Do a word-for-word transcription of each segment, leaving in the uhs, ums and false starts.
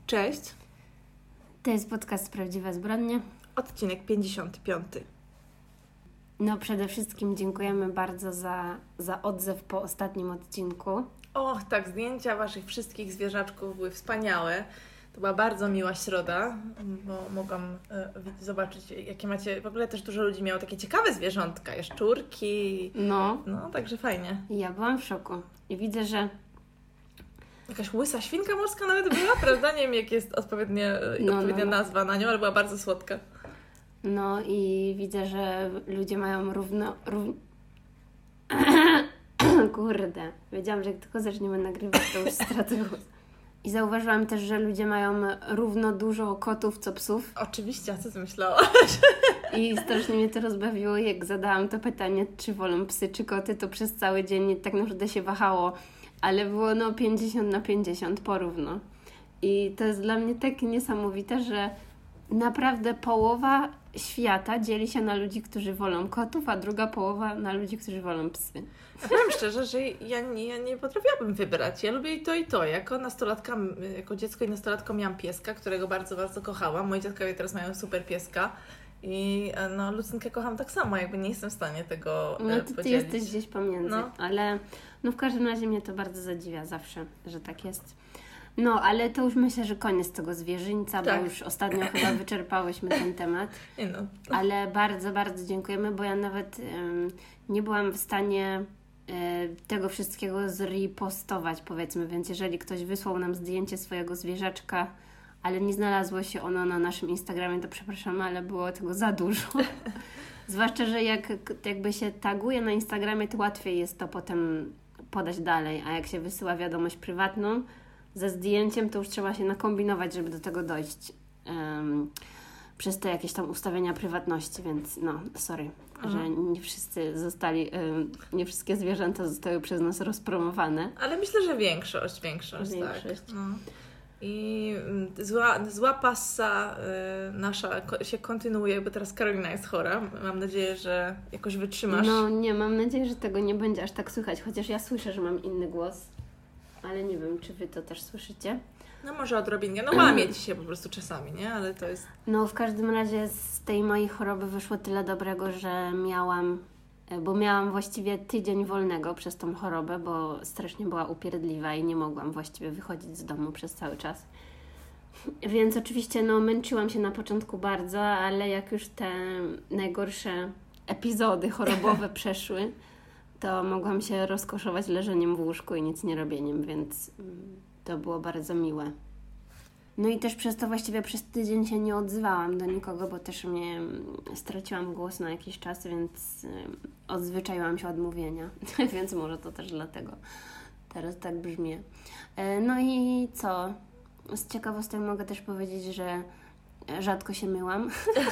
Cześć. To jest podcast Prawdziwe Zbrodnie. Odcinek pięćdziesiąty piąty. No przede wszystkim dziękujemy bardzo za, za odzew po ostatnim odcinku. Och, tak, zdjęcia waszych wszystkich zwierzaczków były wspaniałe. To była bardzo miła środa, bo mogłam y, zobaczyć, jakie macie... W ogóle też dużo ludzi miało takie ciekawe zwierzątka, jaszczurki. No. No, także fajnie. Ja byłam w szoku. I widzę, że... Jakaś łysa świnka morska nawet była, prawda? Nie wiem, jak jest odpowiednie, no, odpowiednia no, no. nazwa na nią, ale była bardzo słodka. No i widzę, że ludzie mają równo... Rów... Kurde. Wiedziałam, że jak tylko zaczniemy nagrywać, to już stracę głos. I zauważyłam też, że ludzie mają równo dużo kotów, co psów. Oczywiście, a co ty myślałaś? I strasznie mnie to rozbawiło, jak zadałam to pytanie, czy wolą psy, czy koty, to przez cały dzień tak naprawdę się wahało. Ale było no pięćdziesiąt na pięćdziesiąt porówno. I to jest dla mnie tak niesamowite, że naprawdę połowa świata dzieli się na ludzi, którzy wolą kotów, a druga połowa na ludzi, którzy wolą psy. Ja powiem szczerze, że ja nie, ja nie potrafiłabym wybrać. Ja lubię i to, i to. Jako nastolatka, jako dziecko i nastolatko miałam pieska, którego bardzo, bardzo kochałam. Moi dziadkowie teraz mają super pieska. I no, Lucynkę kocham tak samo, jakby nie jestem w stanie tego No to ty podzielić. jesteś gdzieś pomiędzy, no. ale no w każdym razie mnie to bardzo zadziwia zawsze, że tak jest. No, ale to już myślę, że koniec tego zwierzyńca, tak. bo już ostatnio chyba wyczerpałyśmy ten temat. Nie no. Ale bardzo, bardzo dziękujemy, bo ja nawet um, nie byłam w stanie um, tego wszystkiego zrepostować, powiedzmy, więc jeżeli ktoś wysłał nam zdjęcie swojego zwierzaczka, ale nie znalazło się ono na naszym Instagramie, to przepraszam, ale było tego za dużo. Zwłaszcza, że jak jakby się taguje na Instagramie, to łatwiej jest to potem podać dalej, a jak się wysyła wiadomość prywatną ze zdjęciem, to już trzeba się nakombinować, żeby do tego dojść um, przez te jakieś tam ustawienia prywatności, więc no, sorry, Aha. że nie wszyscy zostali, um, nie wszystkie zwierzęta zostały przez nas rozpromowane. Ale myślę, że większość, większość, większość. tak. No. I zła, zła passa y, nasza ko- się kontynuuje, bo teraz Karolina jest chora. Mam nadzieję, że jakoś wytrzymasz. No nie, mam nadzieję, że tego nie będzie aż tak słychać, chociaż ja słyszę, że mam inny głos, ale nie wiem, czy Wy to też słyszycie. No może odrobinę, no łamie Ci się po prostu czasami, nie? Ale to jest... No w każdym razie z tej mojej choroby wyszło tyle dobrego, że miałam... Bo miałam właściwie tydzień wolnego przez tą chorobę, bo strasznie była upierdliwa i nie mogłam właściwie wychodzić z domu przez cały czas. Więc oczywiście no, męczyłam się na początku bardzo, ale jak już te najgorsze epizody chorobowe przeszły, to mogłam się rozkoszować leżeniem w łóżku i nic nie robieniem, więc to było bardzo miłe. No i też przez to właściwie przez tydzień się nie odzywałam do nikogo, bo też mnie straciłam głos na jakiś czas, więc odzwyczaiłam się od mówienia, więc może to też dlatego teraz tak brzmię. No i co? Z ciekawostek mogę też powiedzieć, że rzadko się myłam.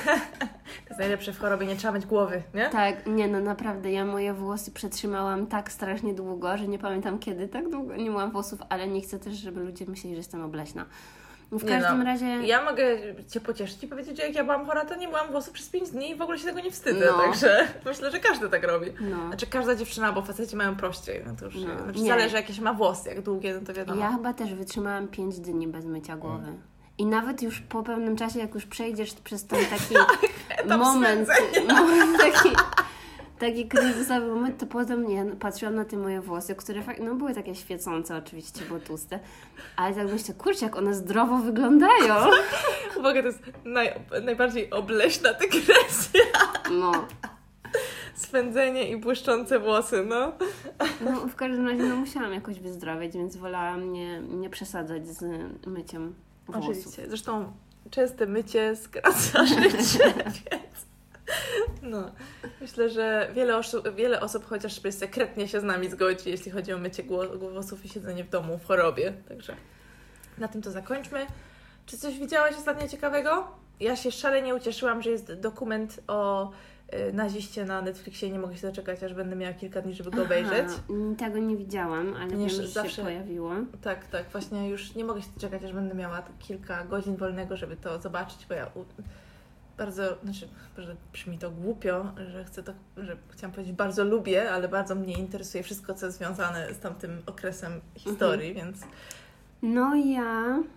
To jest najlepsze w chorobie, nie trzeba mieć głowy, nie? Tak, nie no naprawdę, ja moje włosy przetrzymałam tak strasznie długo, że nie pamiętam kiedy tak długo nie miałam włosów, ale nie chcę też, żeby ludzie myśleli, że jestem obleśna. W każdym no. razie... Ja mogę Cię pocieszyć i powiedzieć, że jak ja byłam chora, to nie myłam włosów przez pięć dni i w ogóle się tego nie wstydzę, no. także myślę, że każdy tak robi. No. Znaczy każda dziewczyna, bo faceci mają prościej, no to już no. znaczy, nie. zależy jakie się ma włosy, jak długie, no to wiadomo. Ja chyba też wytrzymałam pięć dni bez mycia głowy. Mm. I nawet już po pewnym czasie, jak już przejdziesz przez ten taki moment, moment taki, taki kryzysowy moment, to potem nie, patrzyłam na te moje włosy, które fakt, no były takie świecące oczywiście, bo tłuste, ale tak myślę, kurczę, jak one zdrowo wyglądają. Uwaga, to jest naj, najbardziej obleśna dygresja. No. Swędzenie i błyszczące włosy, no. No w każdym razie no, musiałam jakoś wyzdrowieć, więc wolałam nie, nie przesadzać z myciem włosów. Oczywiście. Zresztą częste mycie skraca życie, więc... No, myślę, że wiele osób, wiele osób chociażby sekretnie się z nami zgodzi, jeśli chodzi o mycie włosów i siedzenie w domu w chorobie. Także na tym to zakończmy. Czy coś widziałaś ostatnio ciekawego? Ja się szalenie ucieszyłam, że jest dokument o y, naziście na Netflixie i nie mogę się doczekać, aż będę miała kilka dni, żeby go obejrzeć. Aha, tego nie widziałam, ale nie, wiem, że zawsze się pojawiło. Tak, tak, właśnie już nie mogę się doczekać, aż będę miała kilka godzin wolnego, żeby to zobaczyć, bo ja... U... Bardzo, znaczy, że brzmi to głupio, że chcę to, że chciałam powiedzieć, bardzo lubię, ale bardzo mnie interesuje wszystko, co jest związane z tamtym okresem historii, mhm. więc... No ja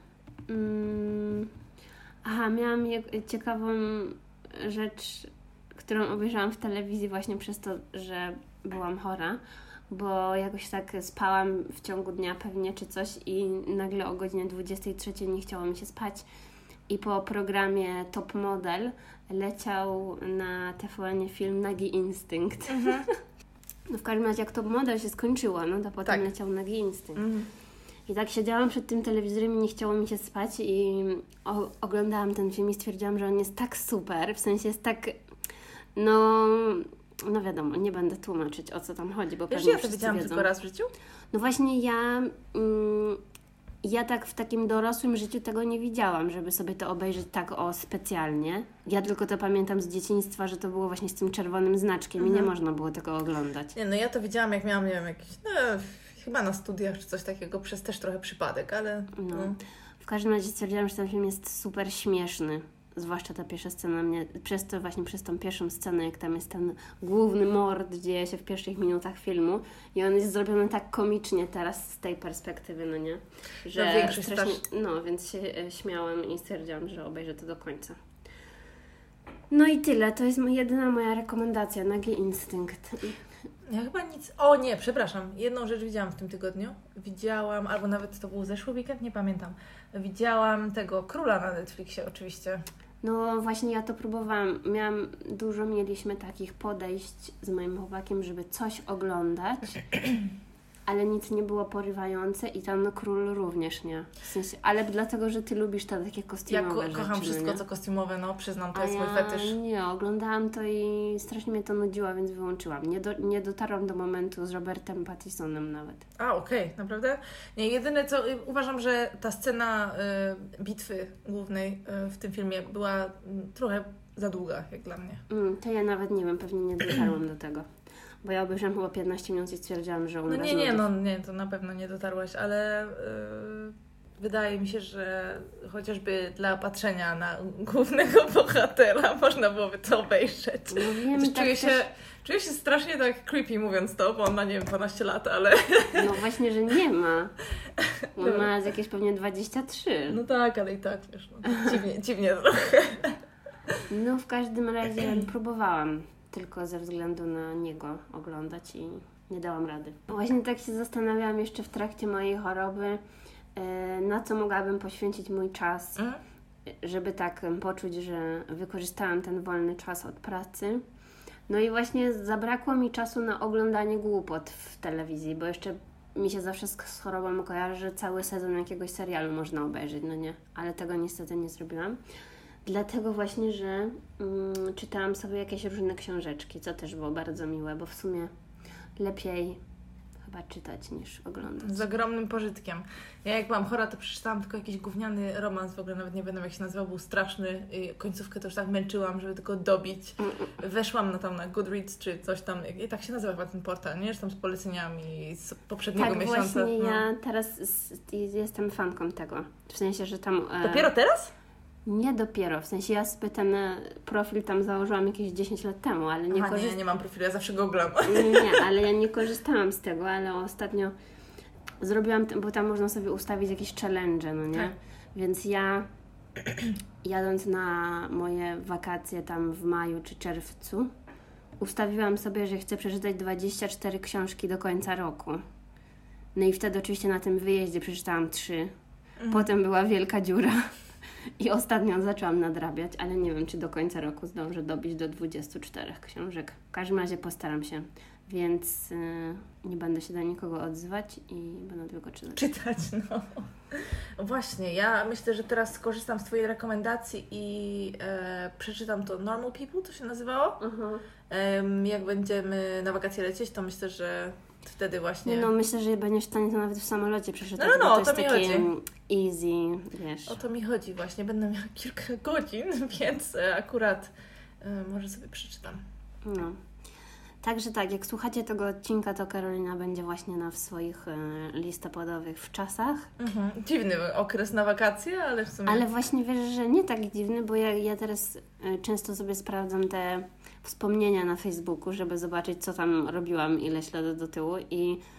Mm, aha, miałam jak, ciekawą rzecz, którą obejrzałam w telewizji właśnie przez to, że byłam chora, bo jakoś tak spałam w ciągu dnia pewnie czy coś i nagle o godzinie dwudziestej trzeciej nie chciało mi się spać i po programie Top Model leciał na T V N film Nagi Instynkt. Mhm. No w każdym razie jak Top Model się skończyło, no to potem tak. leciał Nagi Instynkt. Mhm. I tak siedziałam przed tym telewizorem i nie chciało mi się spać i o, oglądałam ten film i stwierdziłam, że on jest tak super, w sensie jest tak, no, no wiadomo, nie będę tłumaczyć, o co tam chodzi, bo Wiesz, pewnie ja to widziałam wiedzą. Tylko raz w życiu? No właśnie ja, mm, ja tak w takim dorosłym życiu tego nie widziałam, żeby sobie to obejrzeć tak o specjalnie. Ja tylko to pamiętam z dzieciństwa, że to było właśnie z tym czerwonym znaczkiem mhm. i nie można było tego oglądać. Nie, no ja to widziałam, jak miałam, nie wiem, jakiś, no chyba na studiach czy coś takiego, przez też trochę przypadek, ale... No. no. W każdym razie stwierdziłam, że ten film jest super śmieszny. Zwłaszcza ta pierwsza scena mnie, przez to właśnie przez tą pierwszą scenę, jak tam jest ten główny mord, dzieje się w pierwszych minutach filmu i on jest zrobiony tak komicznie teraz z tej perspektywy, no nie? Że no, większość strasznie, no, więc się e, śmiałam i stwierdziłam, że obejrzę to do końca. No i tyle, to jest jedyna moja rekomendacja, Nagi Instynkt. Ja chyba nic... O nie, przepraszam. Jedną rzecz widziałam w tym tygodniu. Widziałam, albo nawet to był zeszły weekend, nie pamiętam. Widziałam tego Króla na Netflixie oczywiście. No właśnie ja to próbowałam. Miałam, dużo mieliśmy takich podejść z moim chłopakiem, żeby coś oglądać, ale nic nie było porywające i tam Król również nie. W sensie, ale dlatego, że Ty lubisz te takie kostiumowe Ja ko- kocham rzeczy, wszystko, nie? co kostiumowe, no przyznam, to A jest ja mój fetysz. nie, oglądałam to i strasznie mnie to nudziło, więc wyłączyłam. Nie, do, nie dotarłam do momentu z Robertem Pattisonem nawet. A, okej, okay, naprawdę? Nie, jedyne co, y, uważam, że ta scena y, bitwy głównej y, w tym filmie była y, trochę za długa, jak dla mnie. Mm, to ja nawet nie wiem, pewnie nie dotarłam do tego. Bo ja obejrzałam chyba piętnaście minut i stwierdziłam, że umrę. No nie, nie, no nie, to na pewno nie dotarłaś, ale yy, wydaje mi się, że chociażby dla patrzenia na głównego bohatera można byłoby to obejrzeć. No wiem, tak czuję, też... się, czuję się strasznie tak creepy mówiąc to, bo on ma, nie wiem, dwanaście lat, ale... No właśnie, że nie ma. On no. ma jakieś pewnie dwadzieścia trzy. No tak, ale i tak, wiesz, no, dziwnie, dziwnie trochę. No w każdym razie próbowałam tylko ze względu na niego oglądać i nie dałam rady. Właśnie tak się zastanawiałam jeszcze w trakcie mojej choroby, na co mogłabym poświęcić mój czas, mm. żeby tak poczuć, że wykorzystałam ten wolny czas od pracy. No i właśnie zabrakło mi czasu na oglądanie głupot w telewizji, bo jeszcze mi się zawsze z chorobą kojarzy, że cały sezon jakiegoś serialu można obejrzeć, no nie, ale tego niestety nie zrobiłam. Dlatego właśnie, że mm, czytałam sobie jakieś różne książeczki, co też było bardzo miłe, bo w sumie lepiej chyba czytać niż oglądać. Z ogromnym pożytkiem. Ja jak byłam chora, to przeczytałam tylko jakiś gówniany romans, w ogóle nawet nie wiem jak się nazywał, był straszny. I końcówkę to już tak męczyłam, żeby tylko dobić. Weszłam na tam na Goodreads czy coś tam, i tak się nazywa chyba ten portal, nie? Że tam z poleceniami z poprzedniego tak, miesiąca. Tak, właśnie no. ja teraz jestem fanką tego. W sensie, że tam... Dopiero teraz? Nie dopiero, w sensie ja sobie ten profil tam założyłam jakieś dziesięć lat temu, ale nie korzystałam. Nie, nie mam profilu, ja zawsze go oglądam. Nie, nie, ale ja nie korzystałam z tego, ale ostatnio zrobiłam, bo tam można sobie ustawić jakieś challenge, no nie? Tak. Więc ja jadąc na moje wakacje tam w maju czy czerwcu, ustawiłam sobie, że chcę przeczytać dwadzieścia cztery książki do końca roku. No i wtedy oczywiście na tym wyjeździe przeczytałam trzy. Mhm. Potem była wielka dziura. I ostatnio zaczęłam nadrabiać, ale nie wiem, czy do końca roku zdążę dobić do dwudziestu czterech książek. W każdym razie postaram się, więc yy, nie będę się do nikogo odzywać i będę tylko czytać. Czytać, no. Właśnie, ja myślę, że teraz skorzystam z Twojej rekomendacji i e, przeczytam to Normal People, to się nazywało. Uh-huh. E, jak będziemy na wakacje lecieć, to myślę, że wtedy właśnie... Nie, no myślę, że będziesz w stanie to nawet w samolocie przeczytać, no, no, no, bo to, to jest mi takie chodzi. easy, wiesz. O to mi chodzi właśnie, będę miała kilka godzin, więc akurat e, może sobie przeczytam. No. Także tak, jak słuchacie tego odcinka, to Karolina będzie właśnie na w swoich e, listopadowych wczasach. Mhm. Dziwny okres na wakacje, ale w sumie... Ale właśnie wiesz, że nie tak dziwny, bo ja, ja teraz e, często sobie sprawdzam te wspomnienia na Facebooku, żeby zobaczyć, co tam robiłam ileś lat do tyłu i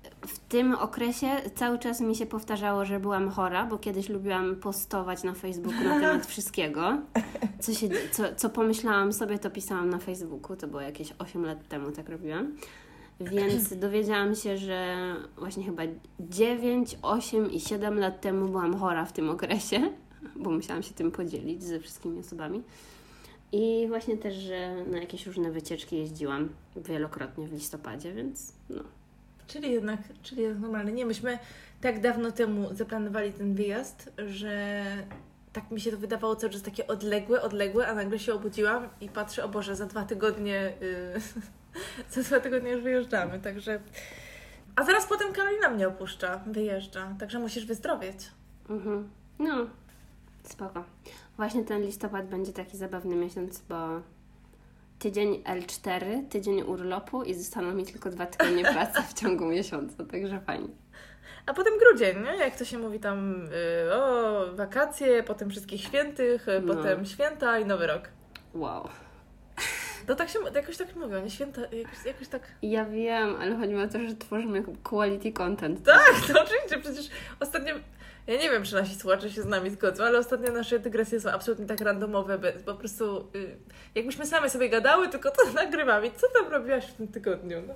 w tym okresie cały czas mi się powtarzało, że byłam chora, bo kiedyś lubiłam postować na Facebooku na temat wszystkiego. Co, się, co, co pomyślałam sobie, to pisałam na Facebooku. To było jakieś osiem lat temu, tak robiłam. Więc dowiedziałam się, że właśnie chyba dziewięć, osiem i siedem lat temu byłam chora w tym okresie, bo musiałam się tym podzielić ze wszystkimi osobami. I właśnie też, że na jakieś różne wycieczki jeździłam wielokrotnie w listopadzie, więc no. Czyli jednak, czyli jest normalne. Nie, myśmy tak dawno temu zaplanowali ten wyjazd, że tak mi się to wydawało cały czas takie odległe, odległe, a nagle się obudziłam i patrzę, o Boże, za dwa tygodnie yy, za dwa tygodnie już wyjeżdżamy, także... A zaraz potem Karolina mnie opuszcza, wyjeżdża, także musisz wyzdrowieć. Mhm. No, spoko. Właśnie ten listopad będzie taki zabawny miesiąc, bo tydzień L cztery, tydzień urlopu i zostaną mi tylko dwa tygodnie pracy w ciągu miesiąca, także fajnie. A potem grudzień, nie? Jak to się mówi tam, yy, o, wakacje, potem wszystkich świętych, No. potem święta i Nowy Rok. Wow. To tak się, jakoś tak mówią, nie? Święta, jakoś, jakoś tak... Ja wiem, ale chodzi mi o to, że tworzymy quality content. Tak, to oczywiście, przecież ostatnio... Ja nie wiem, czy nasi słuchacze się z nami zgodzą, ale ostatnio nasze dygresje są absolutnie tak randomowe, bez, po prostu yy, jakbyśmy same sobie gadały, tylko to nagrywamy. Co tam robiłaś w tym tygodniu? No?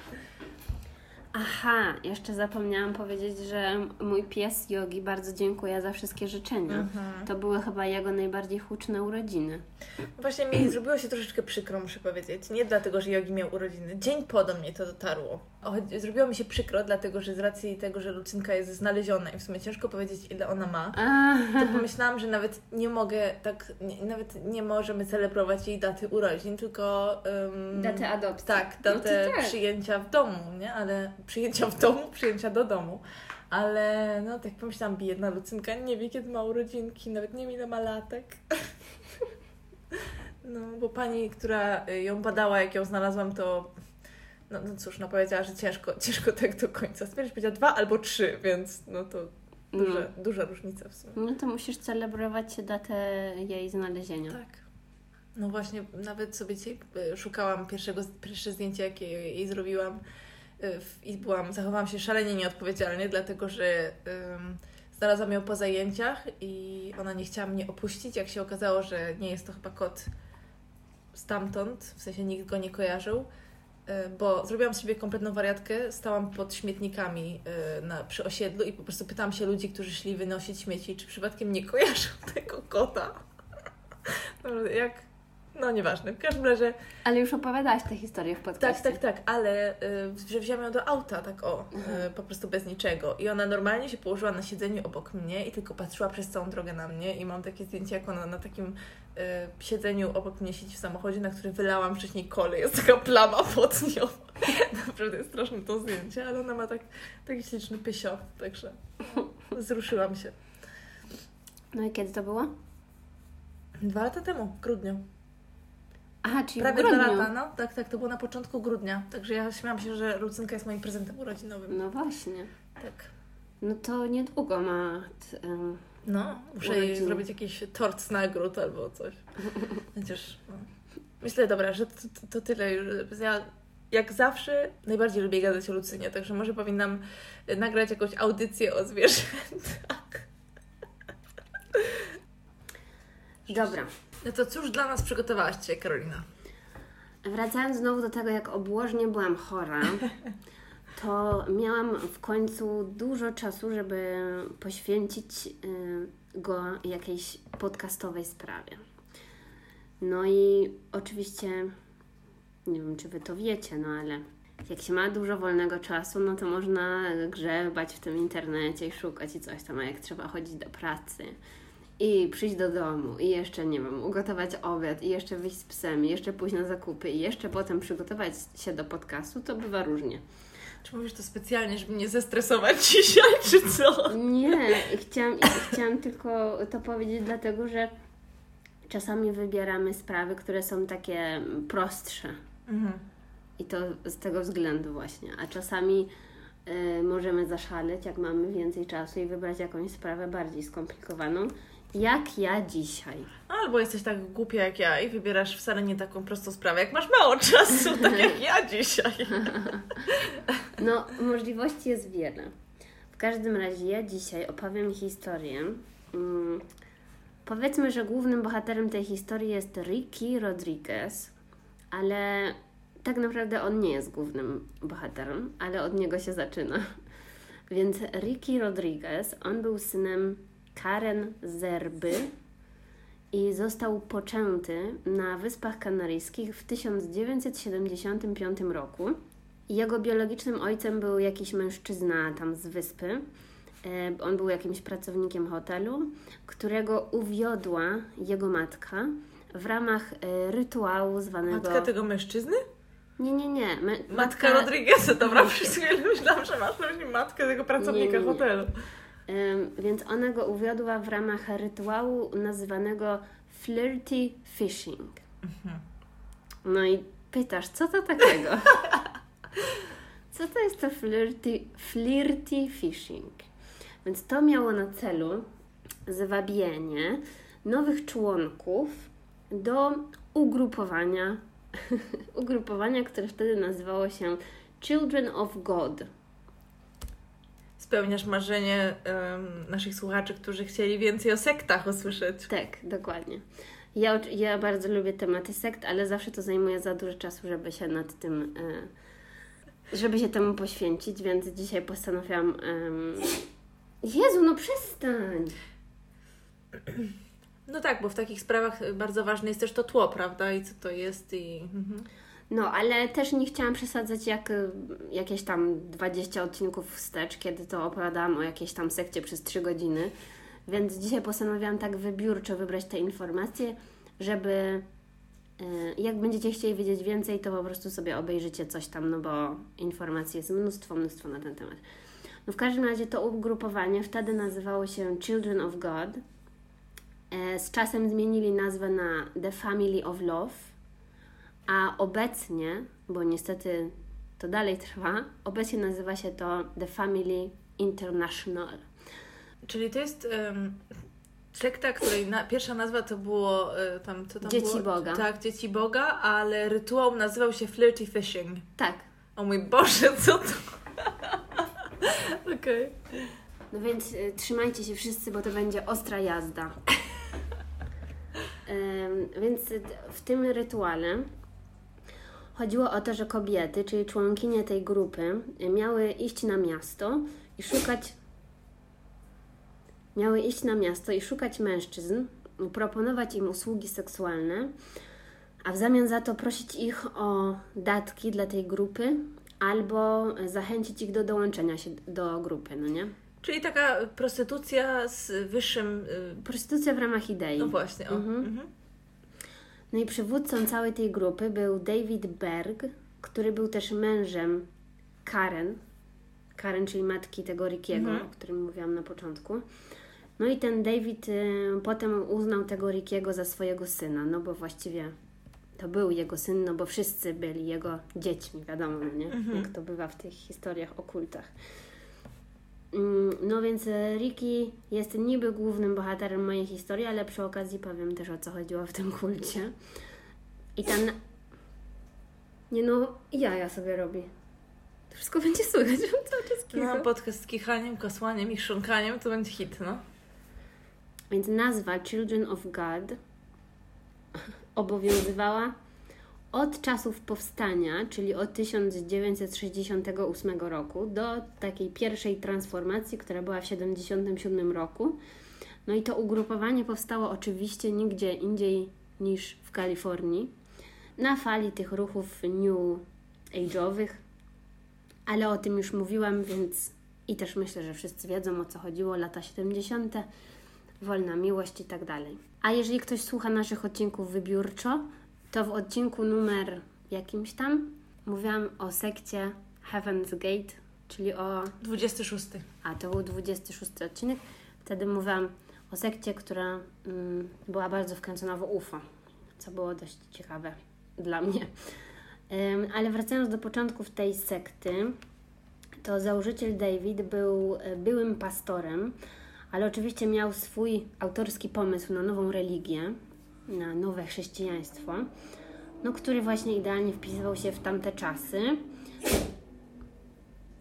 Aha, jeszcze zapomniałam powiedzieć, że mój pies Yogi bardzo dziękuję za wszystkie życzenia. Mhm. To były chyba jego najbardziej huczne urodziny. Właśnie mi zrobiło się troszeczkę przykro, muszę powiedzieć. Nie dlatego, że Yogi miał urodziny. Dzień po do mnie to dotarło. O, zrobiło mi się przykro, dlatego, że z racji tego, że Lucynka jest znaleziona i w sumie ciężko powiedzieć, ile ona ma, to pomyślałam, że nawet nie mogę tak, nie, nawet nie możemy celebrować jej daty urodzin, tylko... Um, Datę adopcji. Tak, datę no tak. przyjęcia w domu, nie? Ale przyjęcia w domu, przyjęcia do domu. Ale no tak pomyślałam, biedna Lucynka nie wie, kiedy ma urodzinki, nawet nie wiem, ile ma latek. No, bo pani, która ją badała, jak ją znalazłam, to no, no cóż, no powiedziała, że ciężko, ciężko tak do końca stwierdzić. Powiedziała dwa albo trzy, więc no to duża, no. duża różnica w sumie. No to musisz celebrować datę jej znalezienia. Tak. No właśnie, nawet sobie dzisiaj szukałam pierwszego, pierwsze zdjęcie, jakie jej zrobiłam i byłam, zachowałam się szalenie nieodpowiedzialnie, dlatego że um, znalazłam ją po zajęciach i ona nie chciała mnie opuścić, jak się okazało, że nie jest to chyba kot stamtąd, w sensie nikt go nie kojarzył, bo zrobiłam sobie kompletną wariatkę, stałam pod śmietnikami na, przy osiedlu i po prostu pytałam się ludzi, którzy szli wynosić śmieci, czy przypadkiem nie kojarzą tego kota. No, jak... No nieważne, w każdym razie... Ale już opowiadałaś tę historię w podcaście. Tak, tak, tak, ale y, że wziąłem ją do auta, tak o, y, po prostu bez niczego. I ona normalnie się położyła na siedzeniu obok mnie i tylko patrzyła przez całą drogę na mnie i mam takie zdjęcie, jak ona na takim y, siedzeniu obok mnie siedzi w samochodzie, na którym wylałam wcześniej kolę. Jest taka plama pod nią. Naprawdę jest straszne to zdjęcie, ale ona ma tak, taki śliczny pysio, także wzruszyłam się. No i kiedy to było? Dwa lata temu, w grudniu. Aha, czyli Prawie w grudniu. dwa lata, no. Tak, tak, to było na początku grudnia. Także ja śmiałam się, że Lucynka jest moim prezentem urodzinowym. No właśnie. Tak. No to niedługo ma... T, um, no, muszę urodziny. jej zrobić jakiś tort z nagród albo coś. Chociaż, no. Myślę, dobra, że to, to, to tyle już. Ja jak zawsze najbardziej lubię gadać o Lucynie, także może powinnam nagrać jakąś audycję o zwierzętach. Dobra. No to cóż dla nas przygotowałaś dzisiaj, Karolina? Wracając znowu do tego, jak obłożnie byłam chora, to miałam w końcu dużo czasu, żeby poświęcić go jakiejś podcastowej sprawie. No i oczywiście, nie wiem, czy Wy to wiecie, no ale jak się ma dużo wolnego czasu, no to można grzebać w tym internecie i szukać i coś tam, a jak trzeba chodzić do pracy i przyjść do domu i jeszcze, nie wiem, ugotować obiad i jeszcze wyjść z psem i jeszcze pójść na zakupy i jeszcze potem przygotować się do podcastu, to bywa różnie. Czy mówisz to specjalnie, żeby mnie zestresować dzisiaj, czy co? Nie, chciałam, chciałam tylko to powiedzieć dlatego, że czasami wybieramy sprawy, które są takie prostsze. Mhm. I to z tego względu właśnie. A czasami y, możemy zaszaleć, jak mamy więcej czasu i wybrać jakąś sprawę bardziej skomplikowaną, jak ja dzisiaj. Albo jesteś tak głupia jak ja i wybierasz wcale nie taką prostą sprawę, jak masz mało czasu, tak jak ja dzisiaj. No, możliwości jest wiele. W każdym razie ja dzisiaj opowiem historię. Hmm, powiedzmy, że głównym bohaterem tej historii jest Ricky Rodriguez, ale tak naprawdę on nie jest głównym bohaterem, ale od niego się zaczyna. Więc Ricky Rodriguez, on był synem Karen Zerby i został poczęty na Wyspach Kanaryjskich w tysiąc dziewięćset siedemdziesiątym piątym roku. Jego biologicznym ojcem był jakiś mężczyzna tam z wyspy. On był jakimś pracownikiem hotelu, którego uwiodła jego matka w ramach rytuału zwanego... Matka tego mężczyzny? Nie, nie, nie. Me- Matka, matka Rodrigueza, dobra, przez chwilę myślałam, że masz na myśli matkę tego pracownika nie, nie, nie. hotelu. Um, więc ona go uwiodła w ramach rytuału nazywanego flirty fishing. Mhm. No i pytasz, co to takiego? Co to jest to flirty, flirty fishing? Więc to miało na celu zwabienie nowych członków do ugrupowania, ugrupowania, które wtedy nazywało się Children of God. Spełniasz marzenie um, naszych słuchaczy, którzy chcieli więcej o sektach usłyszeć. Tak, dokładnie. Ja, ja bardzo lubię tematy sekt, ale zawsze to zajmuje za dużo czasu, żeby się nad tym, e, żeby się temu poświęcić, więc dzisiaj postanowiłam... Um... Jezu, no przestań! No tak, bo w takich sprawach bardzo ważne jest też to tło, prawda? I co to jest i... Mhm. No, ale też nie chciałam przesadzać jak jakieś tam dwadzieścia odcinków wstecz, kiedy to opowiadałam o jakiejś tam sekcie przez trzy godziny. Więc dzisiaj postanowiłam tak wybiórczo wybrać te informacje, żeby jak będziecie chcieli wiedzieć więcej, to po prostu sobie obejrzycie coś tam, no bo informacji jest mnóstwo, mnóstwo na ten temat. No w każdym razie to ugrupowanie wtedy nazywało się Children of God. Z czasem zmienili nazwę na The Family of Love, a obecnie, bo niestety to dalej trwa, obecnie nazywa się to The Family International. Czyli to jest um, sekta, której na, pierwsza nazwa to było um, tam, co tam Dzieci było? Boga. Tak, Dzieci Boga, ale rytuał nazywał się Flirty Fishing. Tak. O mój Boże, co to? Okej. Okay. No więc y, trzymajcie się wszyscy, bo to będzie ostra jazda. y, więc y, w tym rytuale chodziło o to, że kobiety, czyli członkinie tej grupy, y, miały iść na miasto i szukać miały iść na miasto i szukać mężczyzn, proponować im usługi seksualne, a w zamian za to prosić ich o datki dla tej grupy albo zachęcić ich do dołączenia się do grupy, no nie? Czyli taka prostytucja z wyższym... Prostytucja w ramach idei. No właśnie, o. Mhm. Mhm. No i przywódcą całej tej grupy był David Berg, który był też mężem Karen. Karen, czyli matki tego Rickiego, mhm. o którym mówiłam na początku. No i ten David y, potem uznał tego Rickiego za swojego syna, no bo właściwie to był jego syn, no bo wszyscy byli jego dziećmi, wiadomo, nie? Mhm. Jak to bywa w tych historiach o kultach. No więc Ricky jest niby głównym bohaterem mojej historii, ale przy okazji powiem też, o co chodziło w tym kulcie. I ten... Nie no, jaja sobie robi. To wszystko będzie słychać, że on cały czas kicha. No, podcast z kichaniem, kosłaniem i chrząkaniem to będzie hit, no. Więc nazwa Children of God obowiązywała od czasów powstania, czyli od tysiąc dziewięćset sześćdziesiątego ósmego roku do takiej pierwszej transformacji, która była w siedemdziesiątym siódmym roku. No i to ugrupowanie powstało oczywiście nigdzie indziej niż w Kalifornii, na fali tych ruchów New Age'owych, ale o tym już mówiłam, więc i też myślę, że wszyscy wiedzą, o co chodziło, lata siedemdziesiąte, wolna miłość i tak dalej. A jeżeli ktoś słucha naszych odcinków wybiórczo, to w odcinku numer jakimś tam mówiłam o sekcie Heaven's Gate, czyli o... dwudziesty szósty. A, to był dwudziesty szósty odcinek. Wtedy mówiłam o sekcie, która mm, była bardzo wkręcona w U F O, co było dość ciekawe dla mnie. Um, ale wracając do początków tej sekty, to założyciel David był byłym pastorem, ale oczywiście miał swój autorski pomysł na nową religię, na nowe chrześcijaństwo, no, który właśnie idealnie wpisywał się w tamte czasy.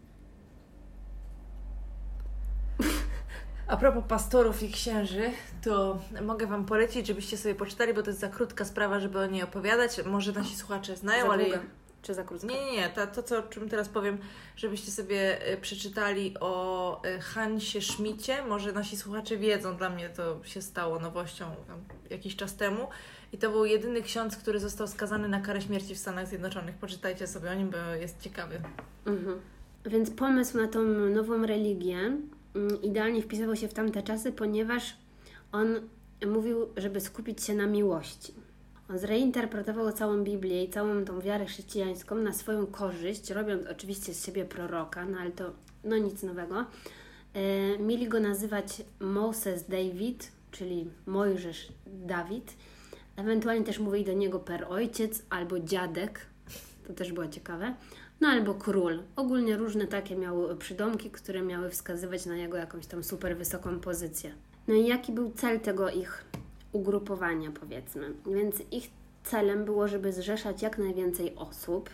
A propos pastorów i księży, to mogę Wam polecić, żebyście sobie poczytali, bo to jest za krótka sprawa, żeby o niej opowiadać. Może nasi słuchacze znają, za ale... długa. Czy za krótka? Nie, nie, nie. To, to, co, o czym teraz powiem, żebyście sobie y, przeczytali o y, Hansie Schmidcie. Może nasi słuchacze wiedzą, dla mnie to się stało nowością tam, jakiś czas temu. I to był jedyny ksiądz, który został skazany na karę śmierci w Stanach Zjednoczonych. Poczytajcie sobie o nim, bo jest ciekawy. Mhm. Więc pomysł na tą nową religię mm, idealnie wpisywał się w tamte czasy, ponieważ on mówił, żeby skupić się na miłości. On zreinterpretował całą Biblię i całą tą wiarę chrześcijańską na swoją korzyść, robiąc oczywiście z siebie proroka, no ale to no nic nowego. E, mieli go nazywać Moses David, czyli Mojżesz Dawid. Ewentualnie też mówili do niego per ojciec albo dziadek, to też było ciekawe. No albo król. Ogólnie różne takie miały przydomki, które miały wskazywać na jego jakąś tam super wysoką pozycję. No i jaki był cel tego ich ugrupowania, powiedzmy? Więc ich celem było, żeby zrzeszać jak najwięcej osób,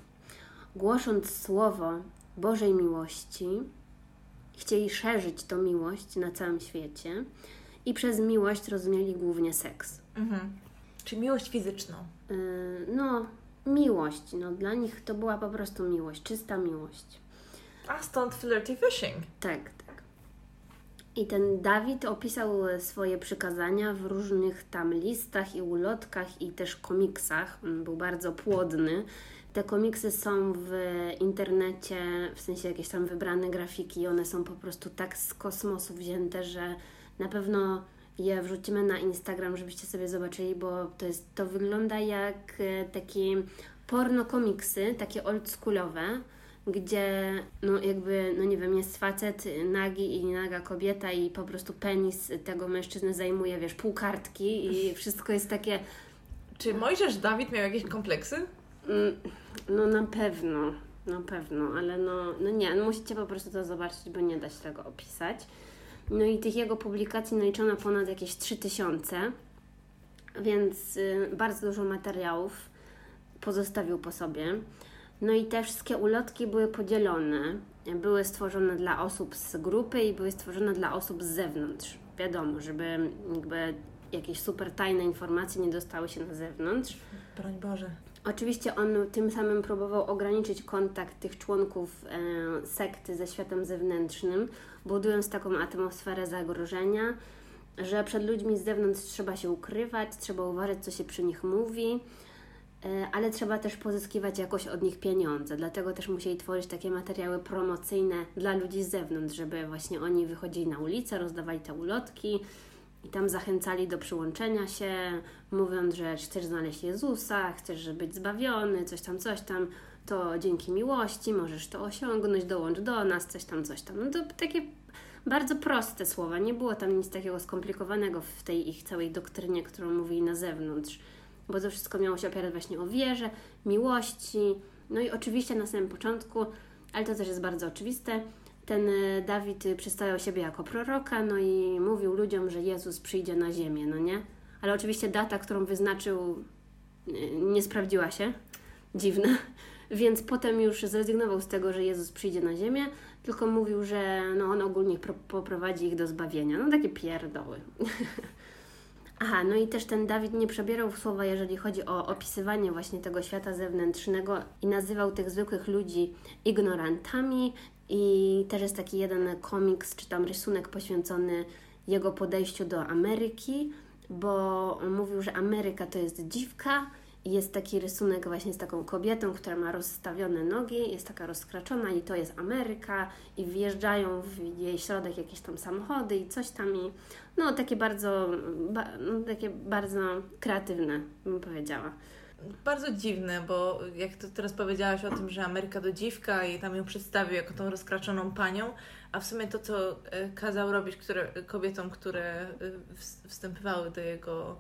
głosząc słowo Bożej miłości. Chcieli szerzyć tą miłość na całym świecie i przez miłość rozumieli głównie seks. Mhm. Czyli miłość fizyczną. Yy, no, miłość. No, dla nich to była po prostu miłość, czysta miłość. A stąd flirty fishing. Tak, tak. I ten Dawid opisał swoje przykazania w różnych tam listach i ulotkach i też komiksach. On był bardzo płodny. Te komiksy są w internecie, w sensie jakieś tam wybrane grafiki. One są po prostu tak z kosmosu wzięte, że na pewno je wrzucimy na Instagram, żebyście sobie zobaczyli, bo to jest, to wygląda jak takie porno komiksy, takie oldschoolowe, gdzie no jakby, no nie wiem, jest facet nagi i naga kobieta i po prostu penis tego mężczyzny zajmuje, wiesz, pół kartki i wszystko jest takie... Czy Mojżesz Dawid miał jakieś kompleksy? No na pewno, na pewno, ale no, no nie, no musicie po prostu to zobaczyć, bo nie da się tego opisać. No i tych jego publikacji naliczono ponad jakieś trzy tysiące, więc y, bardzo dużo materiałów pozostawił po sobie. No i te wszystkie ulotki były podzielone. Były stworzone dla osób z grupy i były stworzone dla osób z zewnątrz. Wiadomo, żeby jakby jakieś super tajne informacje nie dostały się na zewnątrz. Broń Boże. Oczywiście on tym samym próbował ograniczyć kontakt tych członków e, sekty ze światem zewnętrznym, budując taką atmosferę zagrożenia, że przed ludźmi z zewnątrz trzeba się ukrywać, trzeba uważać, co się przy nich mówi, e, ale trzeba też pozyskiwać jakoś od nich pieniądze. Dlatego też musieli tworzyć takie materiały promocyjne dla ludzi z zewnątrz, żeby właśnie oni wychodzili na ulicę, rozdawali te ulotki i tam zachęcali do przyłączenia się, mówiąc, że chcesz znaleźć Jezusa, chcesz być zbawiony, coś tam, coś tam, to dzięki miłości możesz to osiągnąć, dołącz do nas, coś tam, coś tam. No to takie bardzo proste słowa, nie było tam nic takiego skomplikowanego w tej ich całej doktrynie, którą mówili na zewnątrz, bo to wszystko miało się opierać właśnie o wierze, miłości, no i oczywiście na samym początku, ale to też jest bardzo oczywiste, ten Dawid przedstawiał siebie jako proroka, no i mówił ludziom, że Jezus przyjdzie na ziemię, no nie? Ale oczywiście data, którą wyznaczył, nie sprawdziła się. Dziwne. Więc potem już zrezygnował z tego, że Jezus przyjdzie na ziemię, tylko mówił, że no on ogólnie pro- poprowadzi ich do zbawienia. No takie pierdoły. Aha, no i też ten Dawid nie przebierał słowa, jeżeli chodzi o opisywanie właśnie tego świata zewnętrznego i nazywał tych zwykłych ludzi ignorantami. I też jest taki jeden komiks, czy tam rysunek poświęcony jego podejściu do Ameryki, bo mówił, że Ameryka to jest dziwka i jest taki rysunek właśnie z taką kobietą, która ma rozstawione nogi, jest taka rozkraczona i to jest Ameryka i wjeżdżają w jej środek jakieś tam samochody i coś tam i no takie bardzo, ba, no, takie bardzo kreatywne, bym powiedziała. Bardzo dziwne, bo jak to teraz powiedziałaś o tym, że Ameryka to dziwka i tam ją przedstawił jako tą rozkraczoną panią, a w sumie to, co kazał robić które, kobietom, które wstępowały do jego...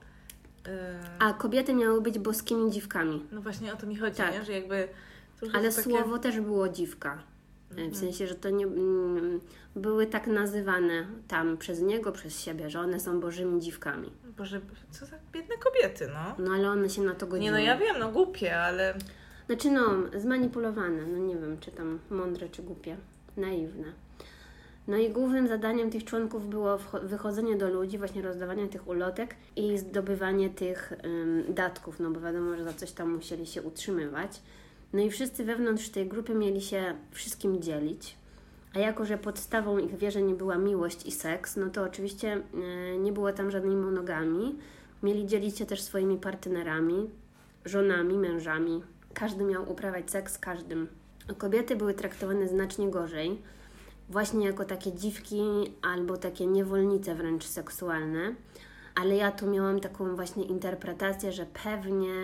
A kobiety miały być boskimi dziwkami. No właśnie o to mi chodzi, tak. Nie? Że jakby... Ale takie... słowo też było dziwka. W sensie, że to nie mm, były tak nazywane tam przez niego, przez siebie, że one są bożymi dziwkami. Boże, co za biedne kobiety, no. No ale one się na to godziły. Nie, no ja wiem, no głupie, ale... Znaczy no, zmanipulowane, no nie wiem, czy tam mądre, czy głupie, naiwne. No i głównym zadaniem tych członków było wychodzenie do ludzi, właśnie rozdawanie tych ulotek i zdobywanie tych ym, datków, no bo wiadomo, że za coś tam musieli się utrzymywać. No i wszyscy wewnątrz tej grupy mieli się wszystkim dzielić. A jako, że podstawą ich wierzeń była miłość i seks, no to oczywiście yy, nie było tam żadnej monogamii. Mieli dzielić się też swoimi partnerami, żonami, mężami. Każdy miał uprawiać seks z każdym. Kobiety były traktowane znacznie gorzej, właśnie jako takie dziwki albo takie niewolnice wręcz seksualne. Ale ja tu miałam taką właśnie interpretację, że pewnie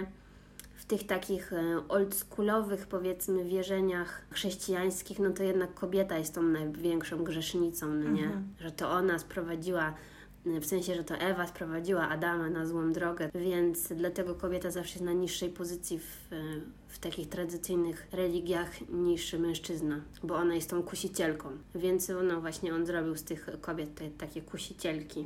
w tych takich oldschoolowych, powiedzmy, wierzeniach chrześcijańskich, no to jednak kobieta jest tą największą grzesznicą, no nie? Mhm. Że to ona sprowadziła, w sensie, że to Ewa sprowadziła Adama na złą drogę, więc dlatego kobieta zawsze jest na niższej pozycji w, w takich tradycyjnych religiach niż mężczyzna, bo ona jest tą kusicielką. Więc no właśnie on zrobił z tych kobiet te, takie kusicielki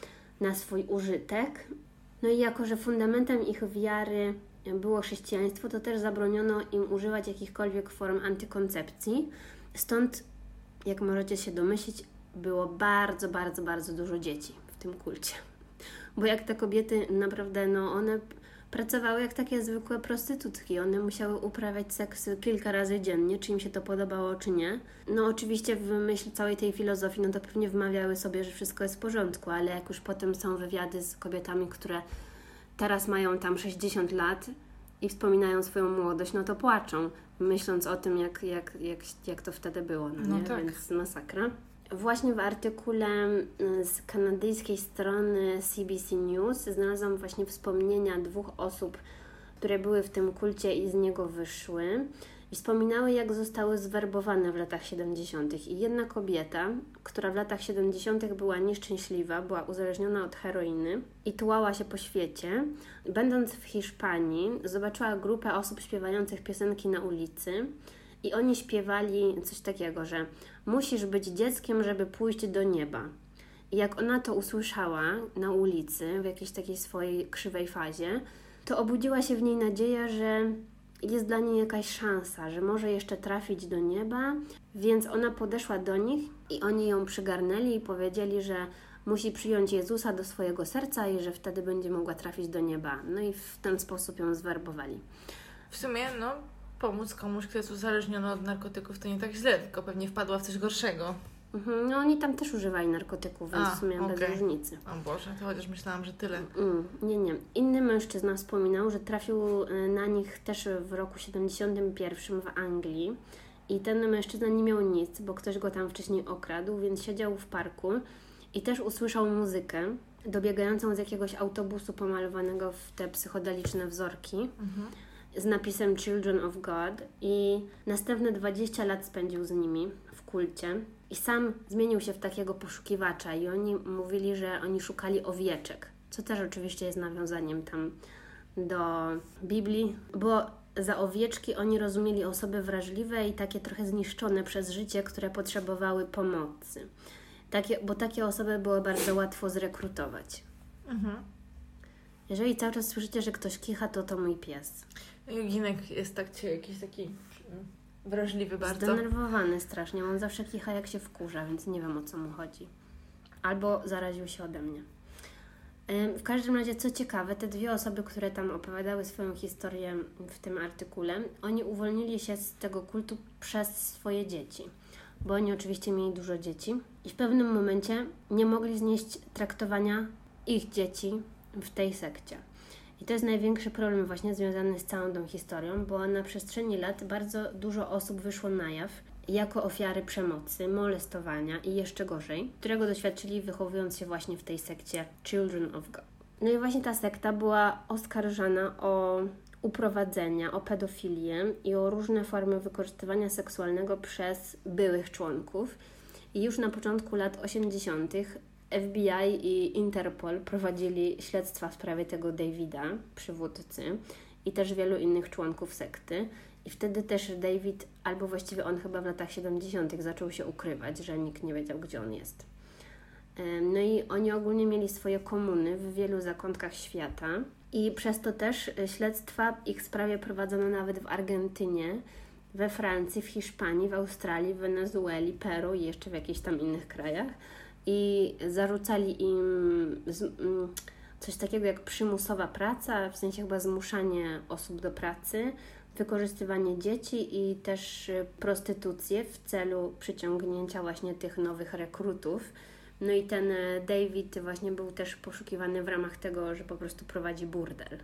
na swój użytek. No i jako, że fundamentem ich wiary było chrześcijaństwo, to też zabroniono im używać jakichkolwiek form antykoncepcji. Stąd, jak możecie się domyślić, było bardzo, bardzo, bardzo dużo dzieci w tym kulcie. Bo jak te kobiety naprawdę, no one pracowały jak takie zwykłe prostytutki. One musiały uprawiać seks kilka razy dziennie, czy im się to podobało, czy nie. No oczywiście w myśl całej tej filozofii, no to pewnie wmawiały sobie, że wszystko jest w porządku, ale jak już potem są wywiady z kobietami, które teraz mają tam sześćdziesiąt lat i wspominają swoją młodość, no to płaczą, myśląc o tym, jak, jak, jak, jak to wtedy było, no, no nie? Tak. Więc masakra. Właśnie w artykule z kanadyjskiej strony C B C News znalazłam właśnie wspomnienia dwóch osób, które były w tym kulcie i z niego wyszły. I wspominały, jak zostały zwerbowane w latach siedemdziesiątych. I jedna kobieta, która w latach siedemdziesiątych była nieszczęśliwa, była uzależniona od heroiny i tułała się po świecie. Będąc w Hiszpanii, zobaczyła grupę osób śpiewających piosenki na ulicy i oni śpiewali coś takiego, że musisz być dzieckiem, żeby pójść do nieba. I jak ona to usłyszała na ulicy, w jakiejś takiej swojej krzywej fazie, to obudziła się w niej nadzieja, że jest dla niej jakaś szansa, że może jeszcze trafić do nieba, więc ona podeszła do nich i oni ją przygarnęli i powiedzieli, że musi przyjąć Jezusa do swojego serca i że wtedy będzie mogła trafić do nieba. No i w ten sposób ją zwerbowali. W sumie, no, pomóc komuś, kto jest uzależniony od narkotyków, to nie tak źle, tylko pewnie wpadła w coś gorszego. Mhm, no oni tam też używali narkotyków, więc A, w sumie okay. bez różnicy. O Boże, to chociaż myślałam, że tyle. Mm, nie, nie. Inny mężczyzna wspominał, że trafił na nich też w roku siedemdziesiątym pierwszym w Anglii i ten mężczyzna nie miał nic, bo ktoś go tam wcześniej okradł, więc siedział w parku i też usłyszał muzykę dobiegającą z jakiegoś autobusu pomalowanego w te psychodeliczne wzorki. Mhm. Z napisem Children of God i następne dwadzieścia lat spędził z nimi w kulcie i sam zmienił się w takiego poszukiwacza i oni mówili, że oni szukali owieczek, co też oczywiście jest nawiązaniem tam do Biblii, bo za owieczki oni rozumieli osoby wrażliwe i takie trochę zniszczone przez życie, które potrzebowały pomocy. Takie, bo takie osoby było bardzo łatwo zrekrutować. Mhm. Jeżeli cały czas słyszycie, że ktoś kicha, to to mój pies. Ginek jest tak cię, jakiś taki wrażliwy bardzo. Zdenerwowany strasznie. On zawsze kicha, jak się wkurza, więc nie wiem, o co mu chodzi. Albo zaraził się ode mnie. W każdym razie, co ciekawe, te dwie osoby, które tam opowiadały swoją historię w tym artykule, oni uwolnili się z tego kultu przez swoje dzieci. Bo oni oczywiście mieli dużo dzieci i w pewnym momencie nie mogli znieść traktowania ich dzieci w tej sekcie. I to jest największy problem właśnie związany z całą tą historią, bo na przestrzeni lat bardzo dużo osób wyszło na jaw jako ofiary przemocy, molestowania i jeszcze gorzej, którego doświadczyli wychowując się właśnie w tej sekcie Children of God. No i właśnie ta sekta była oskarżana o uprowadzenia, o pedofilię i o różne formy wykorzystywania seksualnego przez byłych członków. I już na początku lat osiemdziesiątych F B I i Interpol prowadzili śledztwa w sprawie tego Davida, przywódcy, i też wielu innych członków sekty. I wtedy też David, albo właściwie on chyba w latach siedemdziesiątych zaczął się ukrywać, że nikt nie wiedział, gdzie on jest. No i oni ogólnie mieli swoje komuny w wielu zakątkach świata i przez to też śledztwa w ich sprawie prowadzono nawet w Argentynie we Francji, w Hiszpanii, w Australii, w Wenezueli, Peru i jeszcze w jakichś tam innych krajach. I zarzucali im z, mm, coś takiego jak przymusowa praca, w sensie chyba zmuszanie osób do pracy, wykorzystywanie dzieci i też prostytucję w celu przyciągnięcia właśnie tych nowych rekrutów. No i ten David właśnie był też poszukiwany w ramach tego, że po prostu prowadzi burdel.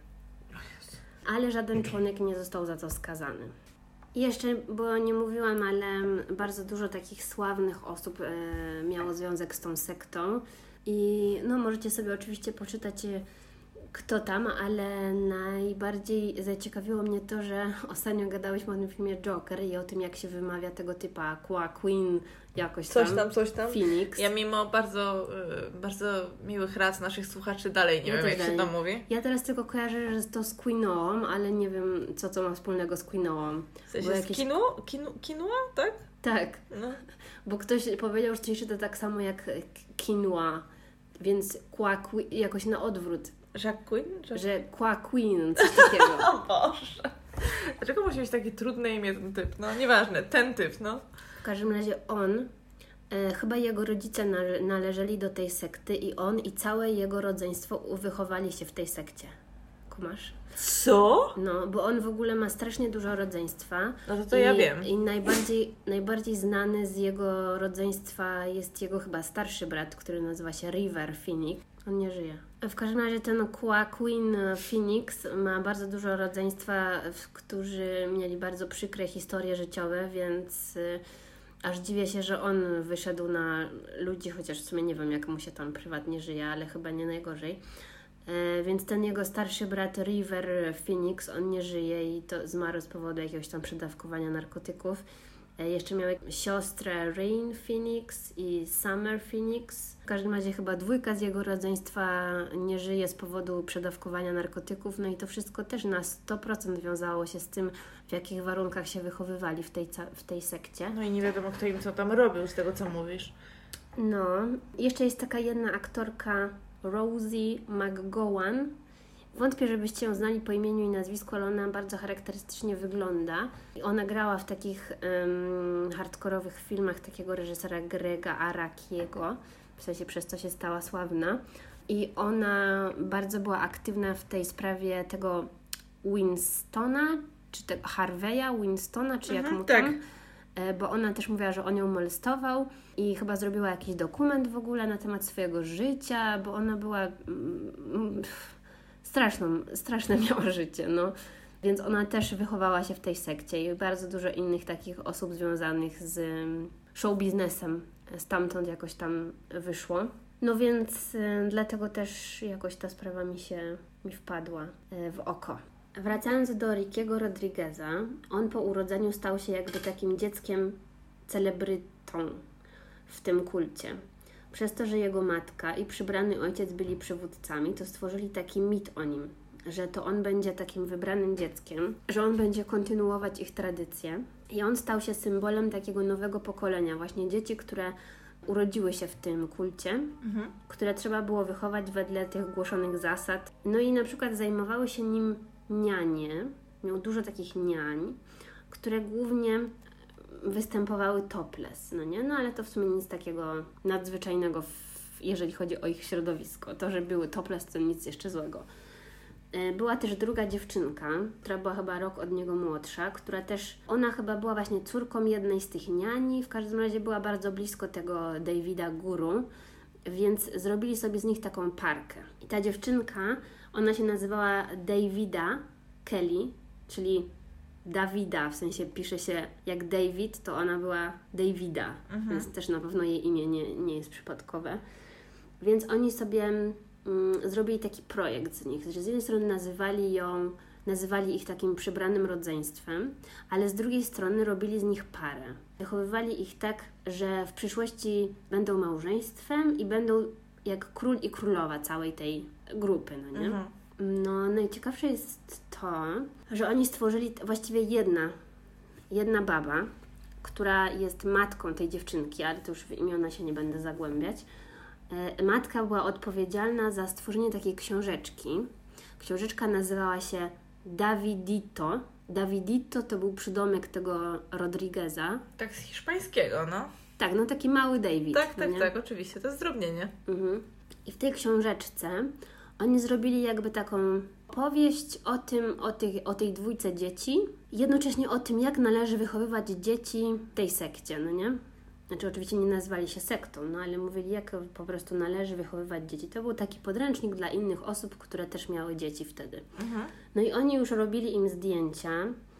Ale żaden członek nie został za to skazany. I jeszcze, bo nie mówiłam, ale bardzo dużo takich sławnych osób e, miało związek z tą sektą. I no możecie sobie oczywiście poczytać, kto tam, ale najbardziej zaciekawiło mnie to, że ostatnio gadałyśmy o tym filmie Joker i o tym, jak się wymawia tego typa Joaquin jakoś tam. Coś tam, coś tam. Phoenix. Ja mimo bardzo, bardzo miłych rad naszych słuchaczy dalej nie ja wiem, jak dalej. się to mówi. Ja teraz tylko kojarzę, że to z quinoą, ale nie wiem, co co ma wspólnego z quinoą. W sensie jakieś... z kinu? Kinu? Kinua, tak? Tak. No. Bo ktoś powiedział, że coś czyta tak samo jak quinoa, więc Joaquin, jakoś na odwrót. Jacqueline? Że Joaquin, coś takiego. O Boże. Dlaczego musi mieć takie trudne imię ten typ? No nieważne, ten typ, no. W każdym razie on, e, chyba jego rodzice nale- należeli do tej sekty i on i całe jego rodzeństwo wychowali się w tej sekcie. Kumasz? Co? No, bo on w ogóle ma strasznie dużo rodzeństwa. No to to i, ja wiem. I najbardziej, najbardziej znany z jego rodzeństwa jest jego chyba starszy brat, który nazywa się River Phoenix. On nie żyje. W każdym razie ten Joaquin Phoenix ma bardzo dużo rodzeństwa, którzy mieli bardzo przykre historie życiowe, więc y, aż dziwię się, że on wyszedł na ludzi, chociaż w sumie nie wiem, jak mu się tam prywatnie żyje, ale chyba nie najgorzej. E, więc ten jego starszy brat River Phoenix, on nie żyje i to zmarł z powodu jakiegoś tam przedawkowania narkotyków. E, jeszcze miał siostrę Rain Phoenix i Summer Phoenix. W każdym razie chyba dwójka z jego rodzeństwa nie żyje z powodu przedawkowania narkotyków. No i to wszystko też na sto procent wiązało się z tym, w jakich warunkach się wychowywali w tej, w tej sekcie. No i nie wiadomo, kto im co tam robił, z tego co mówisz. No, jeszcze jest taka jedna aktorka, Rosie McGowan. Wątpię, żebyście ją znali po imieniu i nazwisku, ale ona bardzo charakterystycznie wygląda. I ona grała w takich um, hardkorowych filmach takiego reżysera Grega Arakiego, w sensie przez co się stała sławna. I ona bardzo była aktywna w tej sprawie tego Winstona, czy tego Harveya Winstona, czy jak mhm, mu tam... Tak. Bo ona też mówiła, że on ją molestował i chyba zrobiła jakiś dokument w ogóle na temat swojego życia, bo ona była mm, straszną, straszne miała życie, no. Więc ona też wychowała się w tej sekcie i bardzo dużo innych takich osób związanych z show biznesem stamtąd jakoś tam wyszło. No więc y, dlatego też jakoś ta sprawa mi się mi wpadła y, w oko. Wracając do Rickiego Rodrigueza, on po urodzeniu stał się jakby takim dzieckiem celebrytą w tym kulcie. Przez to, że jego matka i przybrany ojciec byli przywódcami, to stworzyli taki mit o nim, że to on będzie takim wybranym dzieckiem, że on będzie kontynuować ich tradycje. I on stał się symbolem takiego nowego pokolenia, właśnie dzieci, które urodziły się w tym kulcie, mhm. które trzeba było wychować wedle tych głoszonych zasad. No i na przykład zajmowały się nim nianie, miał dużo takich niań, które głównie występowały topless, no nie? No ale to w sumie nic takiego nadzwyczajnego, w, jeżeli chodzi o ich środowisko. To, że były topless, to nic jeszcze złego. Była też druga dziewczynka, która była chyba rok od niego młodsza, która też, ona chyba była właśnie córką jednej z tych niani, w każdym razie była bardzo blisko tego Davida Guru, więc zrobili sobie z nich taką parkę. I ta dziewczynka, ona się nazywała Davida Kelly, czyli Dawida, w sensie pisze się jak David, to ona była Davida, mhm. więc też na pewno jej imię nie, nie jest przypadkowe. Więc oni sobie mm, zrobili taki projekt z nich, że z jednej strony nazywali ją, nazywali ich takim przybranym rodzeństwem, ale z drugiej strony robili z nich parę. Wychowywali ich tak, że w przyszłości będą małżeństwem i będą jak król i królowa całej tej grupy, no nie? Mhm. No, najciekawsze jest to, że oni stworzyli właściwie jedna, jedna baba, która jest matką tej dziewczynki, ale to już w imiona się nie będę zagłębiać. E, matka była odpowiedzialna za stworzenie takiej książeczki. Książeczka nazywała się Davidito, Davidito to był przydomek tego Rodrigueza. Tak z hiszpańskiego, no. Tak, no taki mały David. Tak, no tak, nie? tak, oczywiście, to jest zdrobnienie. Mhm. I w tej książeczce oni zrobili jakby taką powieść o tym, o, tych, o tej dwójce dzieci, jednocześnie o tym, jak należy wychowywać dzieci w tej sekcie, no nie? Znaczy oczywiście nie nazwali się sektą, no ale mówili, jak po prostu należy wychowywać dzieci. To był taki podręcznik dla innych osób, które też miały dzieci wtedy. Mhm. No i oni już robili im zdjęcia,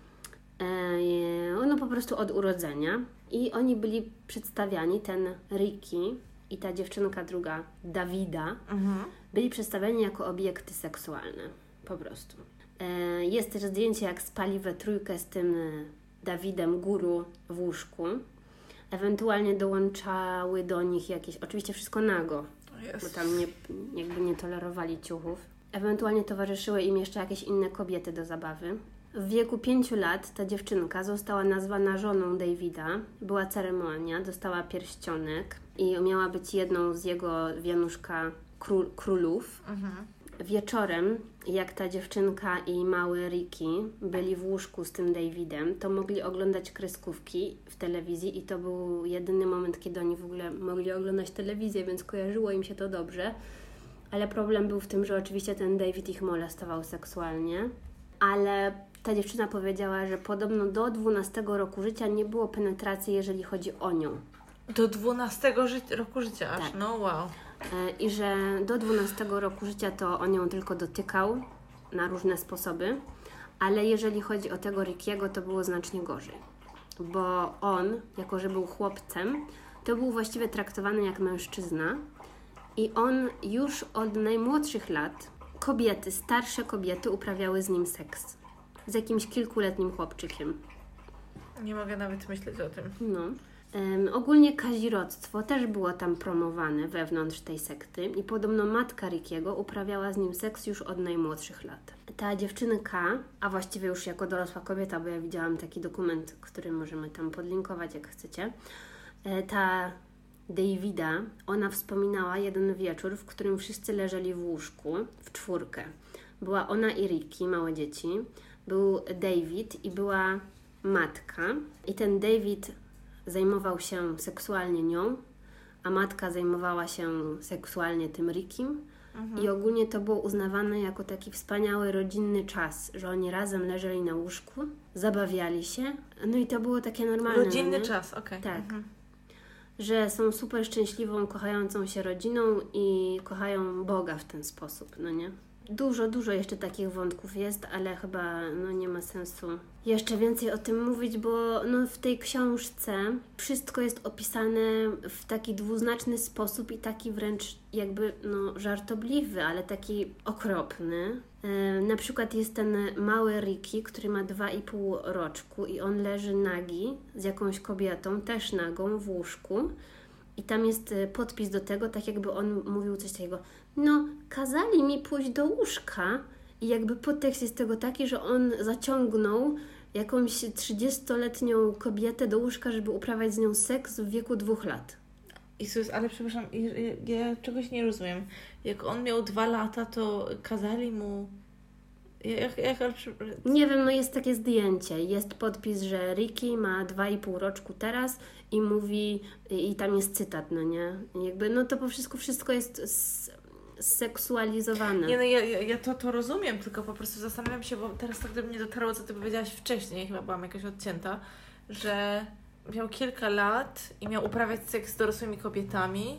e, no po prostu od urodzenia i oni byli przedstawiani, ten Ricky i ta dziewczynka druga, Davida, Mhm. byli przedstawiani jako obiekty seksualne, po prostu. E, jest też zdjęcie, jak spali we trójkę z tym Dawidem guru w łóżku. Ewentualnie dołączały do nich jakieś, oczywiście wszystko nago, bo tam nie, jakby nie tolerowali ciuchów. Ewentualnie towarzyszyły im jeszcze jakieś inne kobiety do zabawy. W wieku pięciu lat ta dziewczynka została nazwana żoną Davida. Była ceremonia, dostała pierścionek i miała być jedną z jego wianuszka król, królów. Mhm. Wieczorem, jak ta dziewczynka i mały Ricky byli w łóżku z tym Davidem, to mogli oglądać kreskówki w telewizji i to był jedyny moment, kiedy oni w ogóle mogli oglądać telewizję, więc kojarzyło im się to dobrze. Ale problem był w tym, że oczywiście ten David ich molestował seksualnie, ale ta dziewczyna powiedziała, że podobno do dwunastego roku życia nie było penetracji, jeżeli chodzi o nią. Do dwunastego ży- roku życia aż, Tak. no wow. I że do dwunastego roku życia to on ją tylko dotykał na różne sposoby, ale jeżeli chodzi o tego Rickiego, to było znacznie gorzej, bo on, jako że był chłopcem, to był właściwie traktowany jak mężczyzna i on już od najmłodszych lat, kobiety, starsze kobiety uprawiały z nim seks, z jakimś kilkuletnim chłopczykiem. Nie mogę nawet myśleć o tym. No. Um, ogólnie kazirodztwo też było tam promowane wewnątrz tej sekty i podobno matka Rickiego uprawiała z nim seks już od najmłodszych lat. Ta dziewczynka, a właściwie już jako dorosła kobieta, bo ja widziałam taki dokument, który możemy tam podlinkować jak chcecie, ta Davida, ona wspominała jeden wieczór, w którym wszyscy leżeli w łóżku w czwórkę. Była ona i Ricky, małe dzieci, był David i była matka i ten David zajmował się seksualnie nią, a matka zajmowała się seksualnie tym Rickim. Mhm. I ogólnie to było uznawane jako taki wspaniały rodzinny czas, że oni razem leżeli na łóżku, zabawiali się, no i to było takie normalne. Rodzinny nie? czas, okej. Okay. Tak. Mhm. Że są super szczęśliwą, kochającą się rodziną i kochają Boga w ten sposób, no nie? Dużo, dużo jeszcze takich wątków jest, ale chyba no, nie ma sensu jeszcze więcej o tym mówić, bo no, w tej książce wszystko jest opisane w taki dwuznaczny sposób i taki wręcz jakby no, żartobliwy, ale taki okropny. E, na przykład jest ten mały Ricky, który ma dwa i pół roczku i on leży nagi z jakąś kobietą, też nagą w łóżku. I tam jest podpis do tego, tak jakby on mówił coś takiego, no kazali mi pójść do łóżka i jakby podtekst jest tego taki, że on zaciągnął jakąś trzydziestoletnią kobietę do łóżka, żeby uprawiać z nią seks w wieku dwóch lat. Jezus, ale przepraszam, ja, ja czegoś nie rozumiem. Jak on miał dwa lata, to kazali mu... Jak, jak, jak... Nie wiem, no jest takie zdjęcie. Jest podpis, że Ricky ma dwa i pół roczku teraz i mówi, i tam jest cytat, no nie? Jakby, no to po wszystko, wszystko jest s- seksualizowane. Nie, no ja, ja, ja to, to rozumiem, tylko po prostu zastanawiam się, bo teraz tak gdyby nie dotarło, co Ty powiedziałaś wcześniej, chyba byłam jakaś odcięta, że miał kilka lat i miał uprawiać seks z dorosłymi kobietami.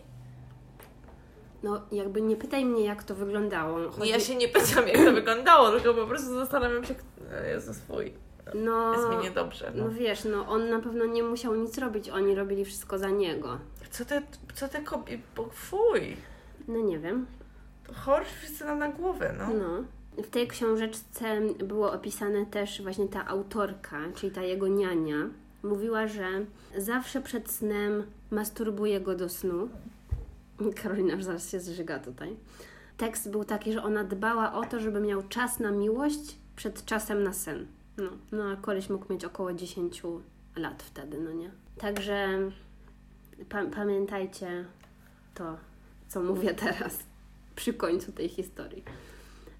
No jakby nie pytaj mnie, jak to wyglądało. Chodzi... Ja się nie pytam, jak to wyglądało, tylko po prostu zastanawiam się, Jezu swój. No, jest mi niedobrze. No. no wiesz, no on na pewno nie musiał nic robić, oni robili wszystko za niego. Co te, co te kobiety, fuj. No nie wiem. Chorzy wszyscy nam na głowę, no. No. W tej książeczce było opisane też właśnie ta autorka, czyli ta jego niania. Mówiła, że zawsze przed snem masturbuje go do snu. Karolina już zaraz się zżyga tutaj. Tekst był taki, że ona dbała o to, żeby miał czas na miłość przed czasem na sen. No, no a koleś mógł mieć około dziesięć lat wtedy, no nie? Także pa- pamiętajcie to, co mówię teraz przy końcu tej historii.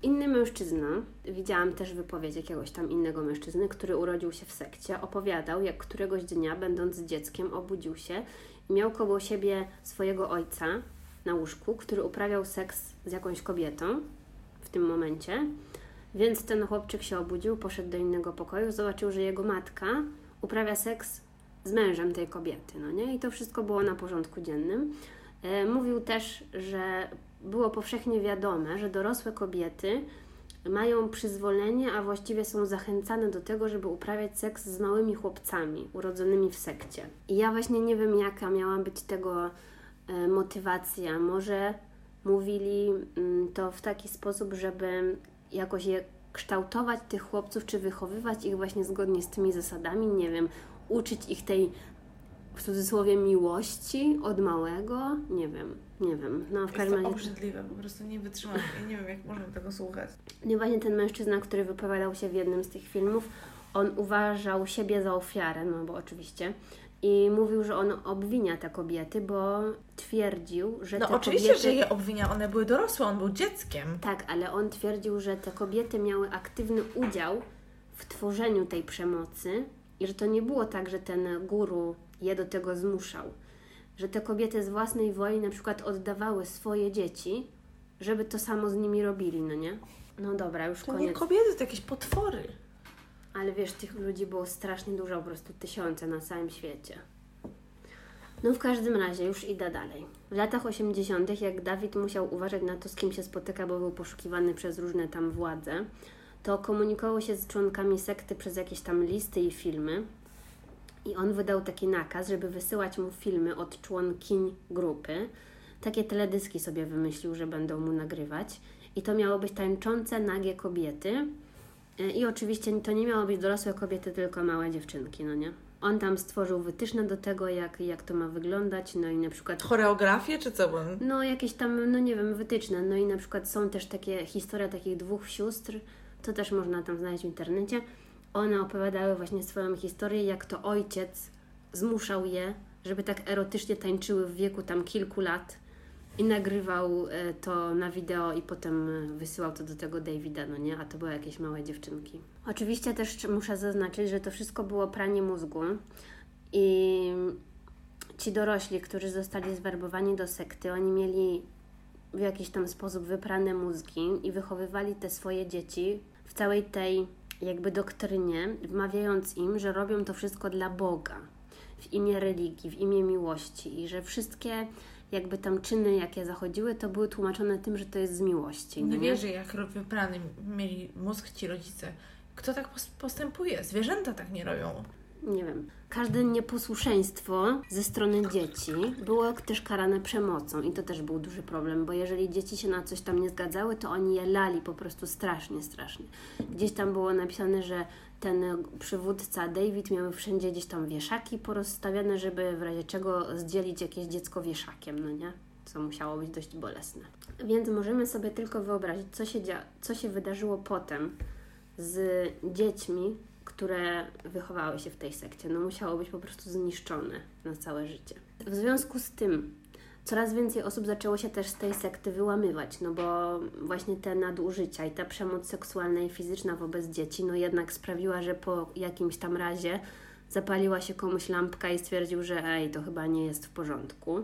Inny mężczyzna, widziałam też wypowiedź jakiegoś tam innego mężczyzny, który urodził się w sekcie, opowiadał, jak któregoś dnia, będąc dzieckiem, obudził się i miał koło siebie swojego ojca na łóżku, który uprawiał seks z jakąś kobietą w tym momencie. Więc ten chłopczyk się obudził, poszedł do innego pokoju, zobaczył, że jego matka uprawia seks z mężem tej kobiety, no nie? I to wszystko było na porządku dziennym. E, mówił też, że było powszechnie wiadome, że dorosłe kobiety mają przyzwolenie, a właściwie są zachęcane do tego, żeby uprawiać seks z małymi chłopcami urodzonymi w sekcie. I ja właśnie nie wiem, jaka miała być tego e, motywacja. Może mówili mm, to w taki sposób, żeby jakoś je kształtować, tych chłopców, czy wychowywać ich właśnie zgodnie z tymi zasadami, nie wiem, uczyć ich tej, w cudzysłowie, miłości od małego, nie wiem, nie wiem. No, w każdym razie... razie... obrzydliwe, po prostu nie wytrzymam i nie wiem, jak można tego słuchać. Nie, właśnie ten mężczyzna, który wypowiadał się w jednym z tych filmów, on uważał siebie za ofiarę, no bo oczywiście, i mówił, że on obwinia te kobiety, bo twierdził, że no te oczywiście, kobiety... że je obwinia, one były dorosłe, on był dzieckiem. Tak, ale on twierdził, że te kobiety miały aktywny udział w tworzeniu tej przemocy i że to nie było tak, że ten guru je do tego zmuszał. Że te kobiety z własnej woli na przykład oddawały swoje dzieci, żeby to samo z nimi robili, no nie? No dobra, już to koniec. Nie kobiety, to jakieś potwory. Ale wiesz, tych ludzi było strasznie dużo, po prostu tysiące na całym świecie. No w każdym razie, już idę dalej. W latach osiemdziesiątych, jak Dawid musiał uważać na to, z kim się spotyka, bo był poszukiwany przez różne tam władze, to komunikował się z członkami sekty przez jakieś tam listy i filmy. I on wydał taki nakaz, żeby wysyłać mu filmy od członkiń grupy. Takie teledyski sobie wymyślił, że będą mu nagrywać. I to miało być tańczące, nagie kobiety. I oczywiście to nie miało być dorosłe kobiety, tylko małe dziewczynki, no nie? On tam stworzył wytyczne do tego, jak, jak to ma wyglądać, no i na przykład... Choreografię, czy co? No jakieś tam, no nie wiem, wytyczne. No i na przykład są też takie historie takich dwóch sióstr, to też można tam znaleźć w internecie. One opowiadały właśnie swoją historię, jak to ojciec zmuszał je, żeby tak erotycznie tańczyły w wieku tam kilku lat i nagrywał to na wideo i potem wysyłał to do tego Davida, no nie? A to były jakieś małe dziewczynki. Oczywiście też muszę zaznaczyć, że to wszystko było pranie mózgu i ci dorośli, którzy zostali zwerbowani do sekty, oni mieli w jakiś tam sposób wyprane mózgi i wychowywali te swoje dzieci w całej tej jakby doktrynie, wmawiając im, że robią to wszystko dla Boga, w imię religii, w imię miłości i że wszystkie jakby tam czyny, jakie zachodziły, to były tłumaczone tym, że to jest z miłości. Nie, nie wierzę, jak wyprany mieli mózg ci rodzice. Kto tak postępuje? Zwierzęta tak nie robią. Nie wiem. Każde nieposłuszeństwo ze strony dzieci było też karane przemocą i to też był duży problem, bo jeżeli dzieci się na coś tam nie zgadzały, to oni je lali po prostu strasznie, strasznie. Gdzieś tam było napisane, że ten przywódca David miał wszędzie gdzieś tam wieszaki porozstawiane, żeby w razie czego zdzielić jakieś dziecko wieszakiem, no nie? Co musiało być dość bolesne. Więc możemy sobie tylko wyobrazić, co się, dzia- co się wydarzyło potem z dziećmi, które wychowały się w tej sekcie. No musiało być po prostu zniszczone na całe życie. W związku z tym coraz więcej osób zaczęło się też z tej sekty wyłamywać, no bo właśnie te nadużycia i ta przemoc seksualna i fizyczna wobec dzieci, no jednak sprawiła, że po jakimś tam razie zapaliła się komuś lampka i stwierdził, że ej, to chyba nie jest w porządku.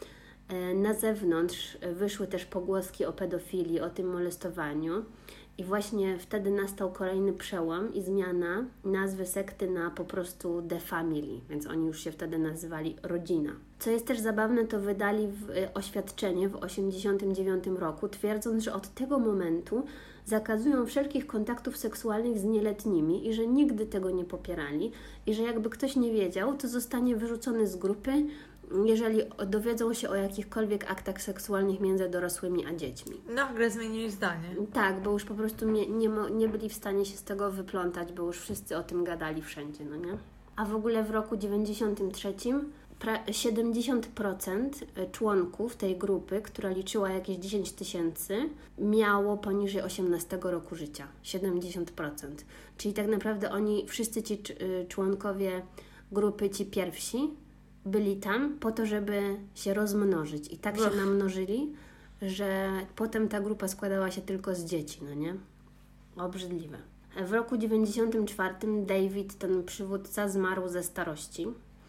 Na zewnątrz wyszły też pogłoski o pedofilii, o tym molestowaniu. I właśnie wtedy nastał kolejny przełom i zmiana nazwy sekty na po prostu The Family, więc oni już się wtedy nazywali Rodzina. Co jest też zabawne, to wydali w, y, oświadczenie w osiemdziesiątym dziewiątym roku, twierdząc, że od tego momentu zakazują wszelkich kontaktów seksualnych z nieletnimi i że nigdy tego nie popierali i że jakby ktoś nie wiedział, to zostanie wyrzucony z grupy, jeżeli dowiedzą się o jakichkolwiek aktach seksualnych między dorosłymi a dziećmi. Nagle zmienili zdanie. Tak, bo już po prostu nie, nie, nie byli w stanie się z tego wyplątać, bo już wszyscy o tym gadali wszędzie, no nie? A w ogóle w roku dziewięćdziesiątym trzecim pra- siedemdziesiąt procent członków tej grupy, która liczyła jakieś dziesięć tysięcy, miało poniżej osiemnastego roku życia. siedemdziesiąt procent. Czyli tak naprawdę oni, wszyscy ci członkowie grupy, ci pierwsi, byli tam po to, żeby się rozmnożyć. I tak się Ech. namnożyli, że potem ta grupa składała się tylko z dzieci, no nie? Obrzydliwe. W roku dziewięćdziesiątym czwartym David, ten przywódca, zmarł ze starości,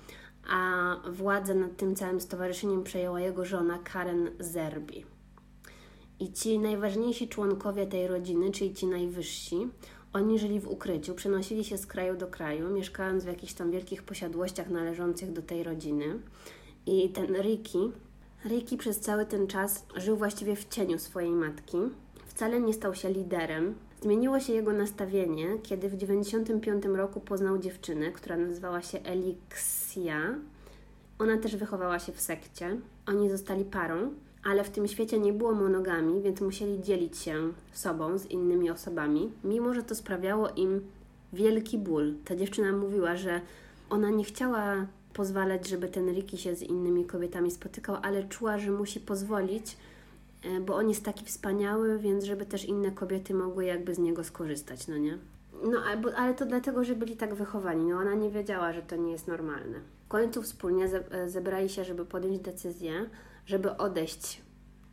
a władzę nad tym całym stowarzyszeniem przejęła jego żona Karen Zerby. I ci najważniejsi członkowie tej rodziny, czyli ci najwyżsi, oni żyli w ukryciu, przenosili się z kraju do kraju, mieszkając w jakichś tam wielkich posiadłościach należących do tej rodziny. I ten Ricky, Ricky przez cały ten czas żył właściwie w cieniu swojej matki. Wcale nie stał się liderem. Zmieniło się jego nastawienie, kiedy w dziewięćdziesiątym piątym roku poznał dziewczynę, która nazywała się Elixia. Ona też wychowała się w sekcie. Oni zostali parą, ale w tym świecie nie było monogami, więc musieli dzielić się sobą z innymi osobami, mimo że to sprawiało im wielki ból. Ta dziewczyna mówiła, że ona nie chciała pozwalać, żeby ten Ricky się z innymi kobietami spotykał, ale czuła, że musi pozwolić, bo on jest taki wspaniały, więc żeby też inne kobiety mogły jakby z niego skorzystać, no nie? No, albo, ale to dlatego, że byli tak wychowani. No ona nie wiedziała, że to nie jest normalne. W końcu wspólnie ze- zebrali się, żeby podjąć decyzję, żeby odejść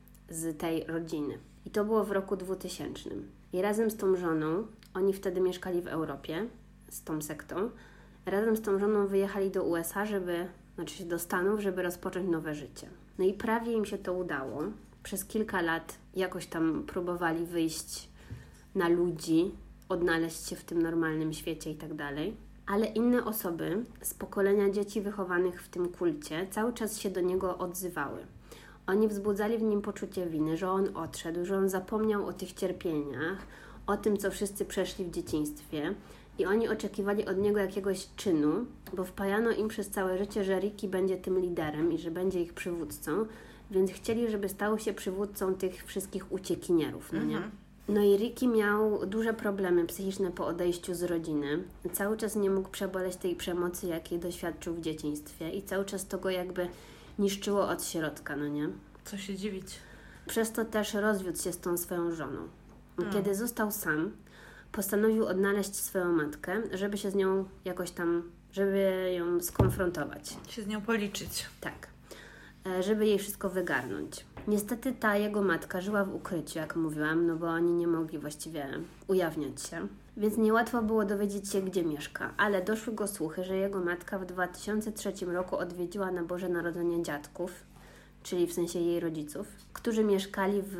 z tej rodziny. I to było w roku dwutysięcznym. I razem z tą żoną, oni wtedy mieszkali w Europie, z tą sektą, razem z tą żoną wyjechali do U S A, żeby, znaczy do Stanów, żeby rozpocząć nowe życie. No i prawie im się to udało. Przez kilka lat jakoś tam próbowali wyjść na ludzi, odnaleźć się w tym normalnym świecie i tak dalej. Ale inne osoby z pokolenia dzieci wychowanych w tym kulcie cały czas się do niego odzywały. Oni wzbudzali w nim poczucie winy, że on odszedł, że on zapomniał o tych cierpieniach, o tym, co wszyscy przeszli w dzieciństwie. I oni oczekiwali od niego jakiegoś czynu, bo wpajano im przez całe życie, że Ricky będzie tym liderem i że będzie ich przywódcą, więc chcieli, żeby stał się przywódcą tych wszystkich uciekinierów, no nie? Mhm. No i Ricky miał duże problemy psychiczne po odejściu z rodziny. Cały czas nie mógł przeboleć tej przemocy, jakiej doświadczył w dzieciństwie i cały czas to go jakby niszczyło od środka, no nie? Co się dziwić. Przez to też rozwiódł się z tą swoją żoną. Kiedy hmm. został sam, postanowił odnaleźć swoją matkę, żeby się z nią jakoś tam, żeby ją skonfrontować. Się z nią policzyć. Tak. Żeby jej wszystko wygarnąć. Niestety ta jego matka żyła w ukryciu, jak mówiłam, no bo oni nie mogli właściwie ujawniać się. Więc niełatwo było dowiedzieć się, gdzie mieszka. Ale doszły go słuchy, że jego matka w dwa tysiące trzecim roku odwiedziła na Boże Narodzenie dziadków, czyli w sensie jej rodziców, którzy mieszkali w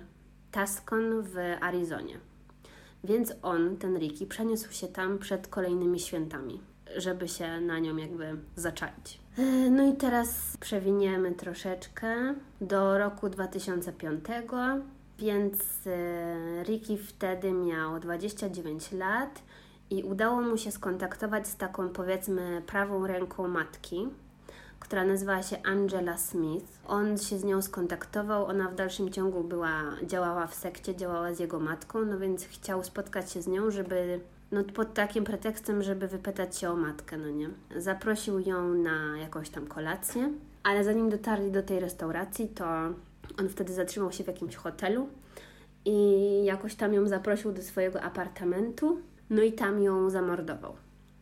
Tucson w Arizonie. Więc on, ten Ricky, przeniósł się tam przed kolejnymi świętami, żeby się na nią jakby zaczaić. No i teraz przewiniemy troszeczkę do roku dwa tysiące piątego, więc Ricky wtedy miał dwadzieścia dziewięć lat i udało mu się skontaktować z taką, powiedzmy, prawą ręką matki, która nazywała się Angela Smith. On się z nią skontaktował, ona w dalszym ciągu była, działała w sekcie, działała z jego matką, no więc chciał spotkać się z nią, żeby, no pod takim pretekstem, żeby wypytać się o matkę, no nie. Zaprosił ją na jakąś tam kolację, ale zanim dotarli do tej restauracji, to on wtedy zatrzymał się w jakimś hotelu i jakoś tam ją zaprosił do swojego apartamentu, no i tam ją zamordował.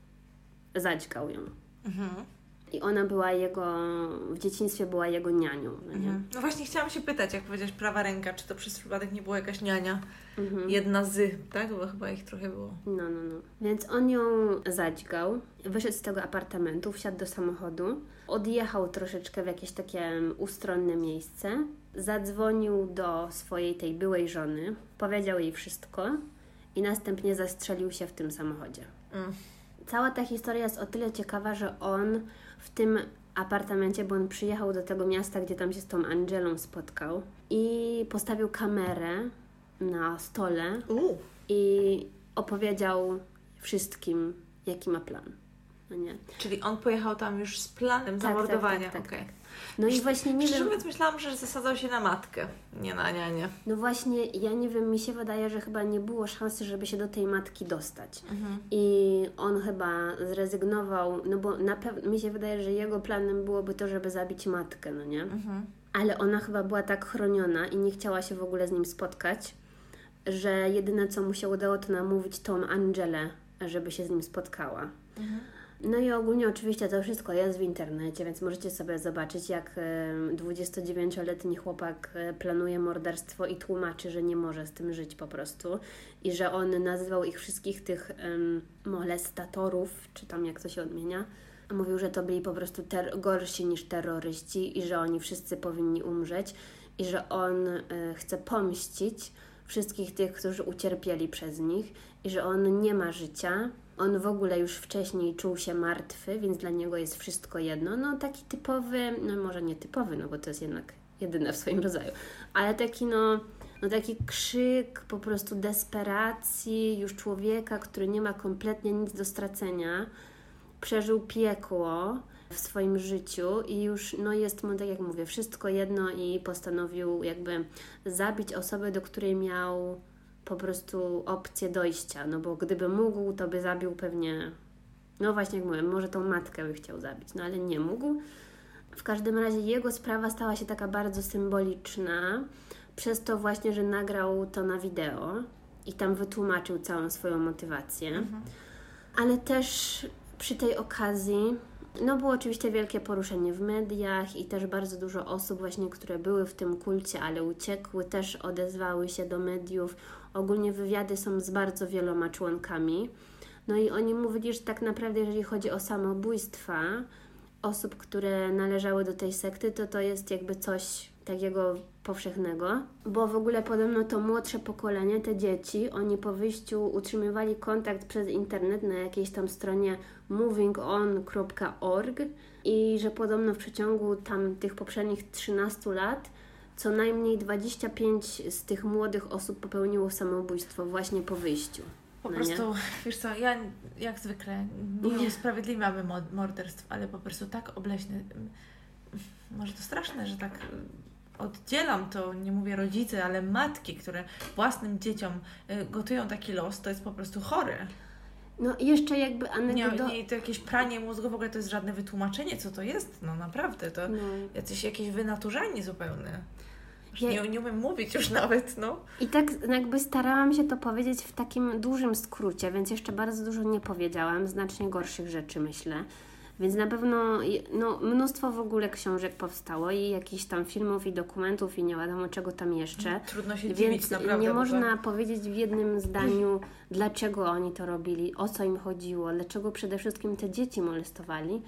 Zadźgał ją. Mhm. I ona była jego, w dzieciństwie była jego nianią. No, nie? Mhm. No właśnie chciałam się pytać, jak powiedziałeś prawa ręka, czy to przez przypadek nie była jakaś niania? Mhm. Jedna z, tak? Bo chyba ich trochę było. No, no, no. Więc on ją zadźgał, wyszedł z tego apartamentu, wsiadł do samochodu, odjechał troszeczkę w jakieś takie ustronne miejsce, zadzwonił do swojej tej byłej żony, powiedział jej wszystko i następnie zastrzelił się w tym samochodzie. Mm. Cała ta historia jest o tyle ciekawa, że on w tym apartamencie, bo on przyjechał do tego miasta, gdzie tam się z tą Angelą spotkał i postawił kamerę na stole uh. i opowiedział wszystkim, jaki ma plan. No nie? Czyli on pojechał tam już z planem tak, zamordowania. Tak, tak, tak, okay. tak. No i właśnie nie wiem... Mówiąc, myślałam, że zasadzał się na matkę, nie na nianię. No właśnie, ja nie wiem, mi się wydaje, że chyba nie było szansy, żeby się do tej matki dostać. Mhm. I on chyba zrezygnował, no bo na pewno mi się wydaje, że jego planem byłoby to, żeby zabić matkę, no nie? Mhm. Ale ona chyba była tak chroniona i nie chciała się w ogóle z nim spotkać, że jedyne, co mu się udało, to namówić tą Angelę, żeby się z nim spotkała. Mhm. No i ogólnie oczywiście to wszystko jest w internecie, więc możecie sobie zobaczyć, jak dwudziestodziewięcioletni chłopak planuje morderstwo i tłumaczy, że nie może z tym żyć po prostu i że on nazywał ich wszystkich tych um, molestatorów, czy tam jak to się odmienia, mówił, że to byli po prostu ter- gorsi niż terroryści i że oni wszyscy powinni umrzeć i że on y, chce pomścić wszystkich tych, którzy ucierpieli przez nich i że on nie ma życia. On w ogóle już wcześniej czuł się martwy, więc dla niego jest wszystko jedno. No taki typowy, no może nie typowy, no bo to jest jednak jedyne w swoim rodzaju, ale taki no, no taki krzyk po prostu desperacji już człowieka, który nie ma kompletnie nic do stracenia, przeżył piekło w swoim życiu i już no jest mu, tak jak mówię, wszystko jedno i postanowił jakby zabić osobę, do której miał po prostu opcję dojścia, no bo gdyby mógł, to by zabił pewnie, no właśnie jak mówię, może tą matkę by chciał zabić, no ale nie mógł. W każdym razie jego sprawa stała się taka bardzo symboliczna przez to właśnie, że nagrał to na wideo i tam wytłumaczył całą swoją motywację. Mhm. Ale też przy tej okazji no było oczywiście wielkie poruszenie w mediach i też bardzo dużo osób właśnie, które były w tym kulcie, ale uciekły, też odezwały się do mediów. Ogólnie wywiady są z bardzo wieloma członkami. No i oni mówili, że tak naprawdę jeżeli chodzi o samobójstwa osób, które należały do tej sekty, to to jest jakby coś takiego powszechnego, bo w ogóle podobno to młodsze pokolenie, te dzieci, oni po wyjściu utrzymywali kontakt przez internet na jakiejś tam stronie moving on kropka org i że podobno w przeciągu tam tych poprzednich trzynastu lat co najmniej dwadzieścia pięć z tych młodych osób popełniło samobójstwo właśnie po wyjściu. Po no prostu, nie? wiesz co, ja jak zwykle nie usprawiedliwiamy morderstw, ale po prostu tak obleśne, może to straszne, że tak oddzielam to, nie mówię rodzice, ale matki, które własnym dzieciom gotują taki los, to jest po prostu chore. No i jeszcze jakby anegdota... Nie, nie, to jakieś pranie mózgu, w ogóle to jest żadne wytłumaczenie, co to jest, no naprawdę, to no. jacyś jakieś wynaturzanie zupełne. Ja... Nie, nie umiem mówić już nawet, no. I tak jakby starałam się to powiedzieć w takim dużym skrócie, więc jeszcze bardzo dużo nie powiedziałam, znacznie gorszych rzeczy myślę. Więc na pewno no, mnóstwo w ogóle książek powstało i jakichś tam filmów i dokumentów i nie wiadomo czego tam jeszcze. Trudno się Więc dziwić, naprawdę. nie można to... powiedzieć w jednym zdaniu, dlaczego oni to robili, o co im chodziło, dlaczego przede wszystkim te dzieci molestowali,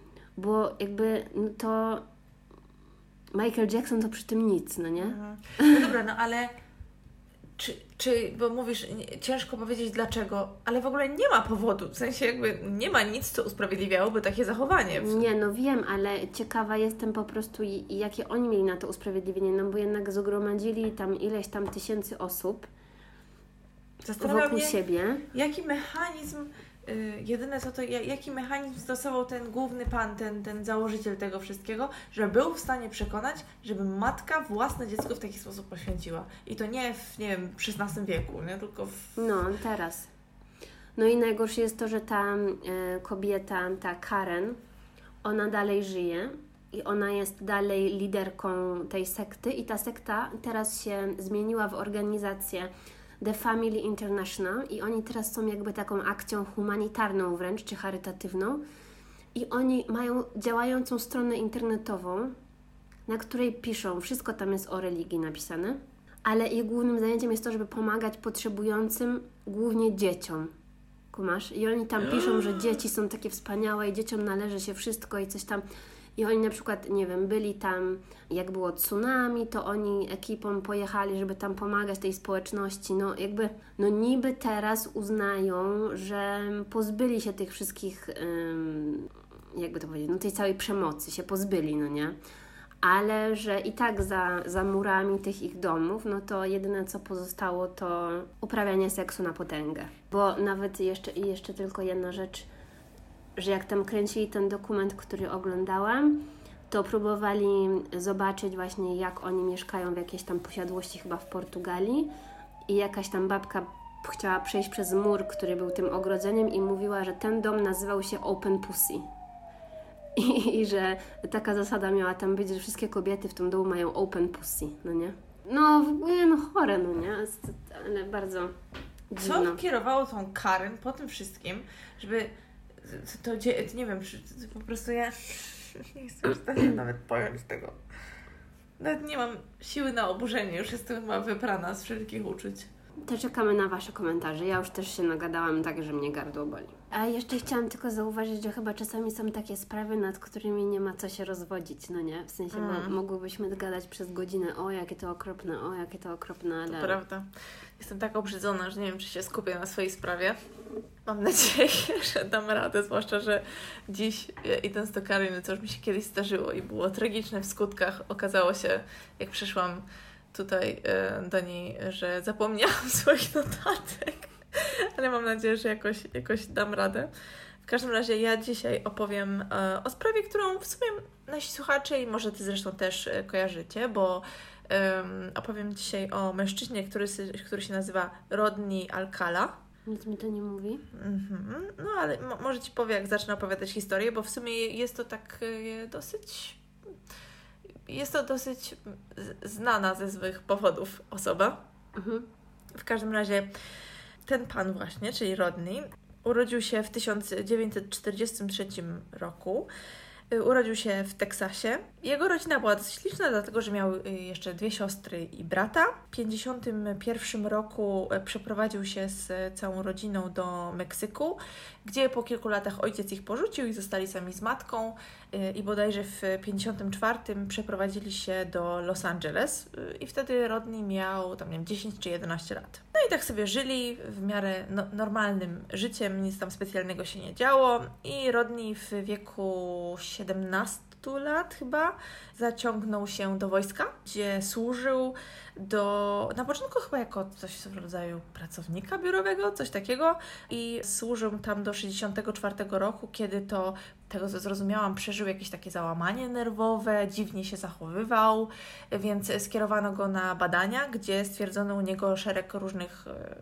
bo jakby no to Michael Jackson to przy tym nic, no nie? Mhm. No dobra, no ale czy, czy, bo mówisz, nie, ciężko powiedzieć dlaczego, ale w ogóle nie ma powodu, w sensie jakby nie ma nic, co usprawiedliwiałoby takie zachowanie. Nie, no wiem, ale ciekawa jestem po prostu, jakie oni mieli na to usprawiedliwienie, no bo jednak zgromadzili tam ileś tam tysięcy osób wokół mnie, siebie. Jaki mechanizm, y, jedyne co to, jaki mechanizm stosował ten główny pan, ten, ten założyciel tego wszystkiego, że był w stanie przekonać, żeby matka własne dziecko w taki sposób poświęciła. I to nie w, nie wiem, w szesnastym wieku, nie? Tylko w... No, teraz. No i najgorsze jest to, że ta y, kobieta, ta Karen, ona dalej żyje i ona jest dalej liderką tej sekty i ta sekta teraz się zmieniła w organizację The Family International i oni teraz są jakby taką akcją humanitarną wręcz, czy charytatywną i oni mają działającą stronę internetową, na której piszą, wszystko tam jest o religii napisane, ale ich głównym zajęciem jest to, żeby pomagać potrzebującym, głównie dzieciom. Kumasz? I oni tam piszą, że dzieci są takie wspaniałe i dzieciom należy się wszystko i coś tam. I oni na przykład, nie wiem, byli tam, jak było tsunami, to oni ekipą pojechali, żeby tam pomagać tej społeczności. No jakby, no niby teraz uznają, że pozbyli się tych wszystkich, ym, jakby to powiedzieć, no tej całej przemocy się pozbyli, no nie? Ale że i tak za, za murami tych ich domów, no to jedyne co pozostało to uprawianie seksu na potęgę. Bo nawet jeszcze, i jeszcze tylko jedna rzecz, że jak tam kręcili ten dokument, który oglądałam, to próbowali zobaczyć właśnie jak oni mieszkają w jakiejś tam posiadłości chyba w Portugalii i jakaś tam babka chciała przejść przez mur, który był tym ogrodzeniem i mówiła, że ten dom nazywał się Open Pussy. I, i że taka zasada miała tam być, że wszystkie kobiety w tym domu mają Open Pussy, no nie? No w ogóle no chore, no nie? Ale bardzo dziwno. Co kierowało tą Karen po tym wszystkim, żeby to, to nie wiem, czy, to po prostu ja nie jestem w stanie nawet pojąć tego. Nawet nie mam siły na oburzenie, już jestem chyba wyprana z wszelkich uczuć. To czekamy na Wasze komentarze. Ja już też się nagadałam tak, że mnie gardło boli. A jeszcze chciałam tylko zauważyć, że chyba czasami są takie sprawy, nad którymi nie ma co się rozwodzić, no nie? W sensie, mm. bo mogłybyśmy gadać przez godzinę, o jakie to okropne, o jakie to okropne, ale... To prawda. Jestem tak obrzydzona, że nie wiem, czy się skupię na swojej sprawie. Mam nadzieję, że dam radę, zwłaszcza, że dziś idąc do Kariny, co już mi się kiedyś zdarzyło i było tragiczne w skutkach, okazało się, jak przyszłam tutaj do niej, że zapomniałam swoich notatek, ale mam nadzieję, że jakoś, jakoś dam radę. W każdym razie ja dzisiaj opowiem o sprawie, którą w sumie nasi słuchacze i może Ty zresztą też kojarzycie, bo um, opowiem dzisiaj o mężczyźnie, który, który się nazywa Rodney Alcala. Nic mi to nie mówi. Mm-hmm. No ale mo- może Ci powiem, jak zacznę opowiadać historię, bo w sumie jest to tak e, dosyć... Jest to dosyć znana ze złych powodów osoba. Mhm. W każdym razie ten pan właśnie, czyli Rodney, urodził się w tysiąc dziewięćset czterdziestym trzecim roku. Urodził się w Teksasie. Jego rodzina była dosyć liczna, dlatego że miał jeszcze dwie siostry i brata. W pięćdziesiątym pierwszym roku przeprowadził się z całą rodziną do Meksyku, gdzie po kilku latach ojciec ich porzucił i zostali sami z matką i bodajże w pięćdziesiątym czwartym przeprowadzili się do Los Angeles i wtedy Rodney miał tam nie wiem, dziesięć czy jedenaście lat. No i tak sobie żyli w miarę no, normalnym życiem, nic tam specjalnego się nie działo i Rodney w wieku siedemnastu lat chyba zaciągnął się do wojska, gdzie służył do, na początku chyba jako coś w rodzaju pracownika biurowego, coś takiego i służył tam do sześćdziesiątego czwartego roku, kiedy to, tego co zrozumiałam, przeżył jakieś takie załamanie nerwowe, dziwnie się zachowywał, więc skierowano go na badania, gdzie stwierdzono u niego szereg różnych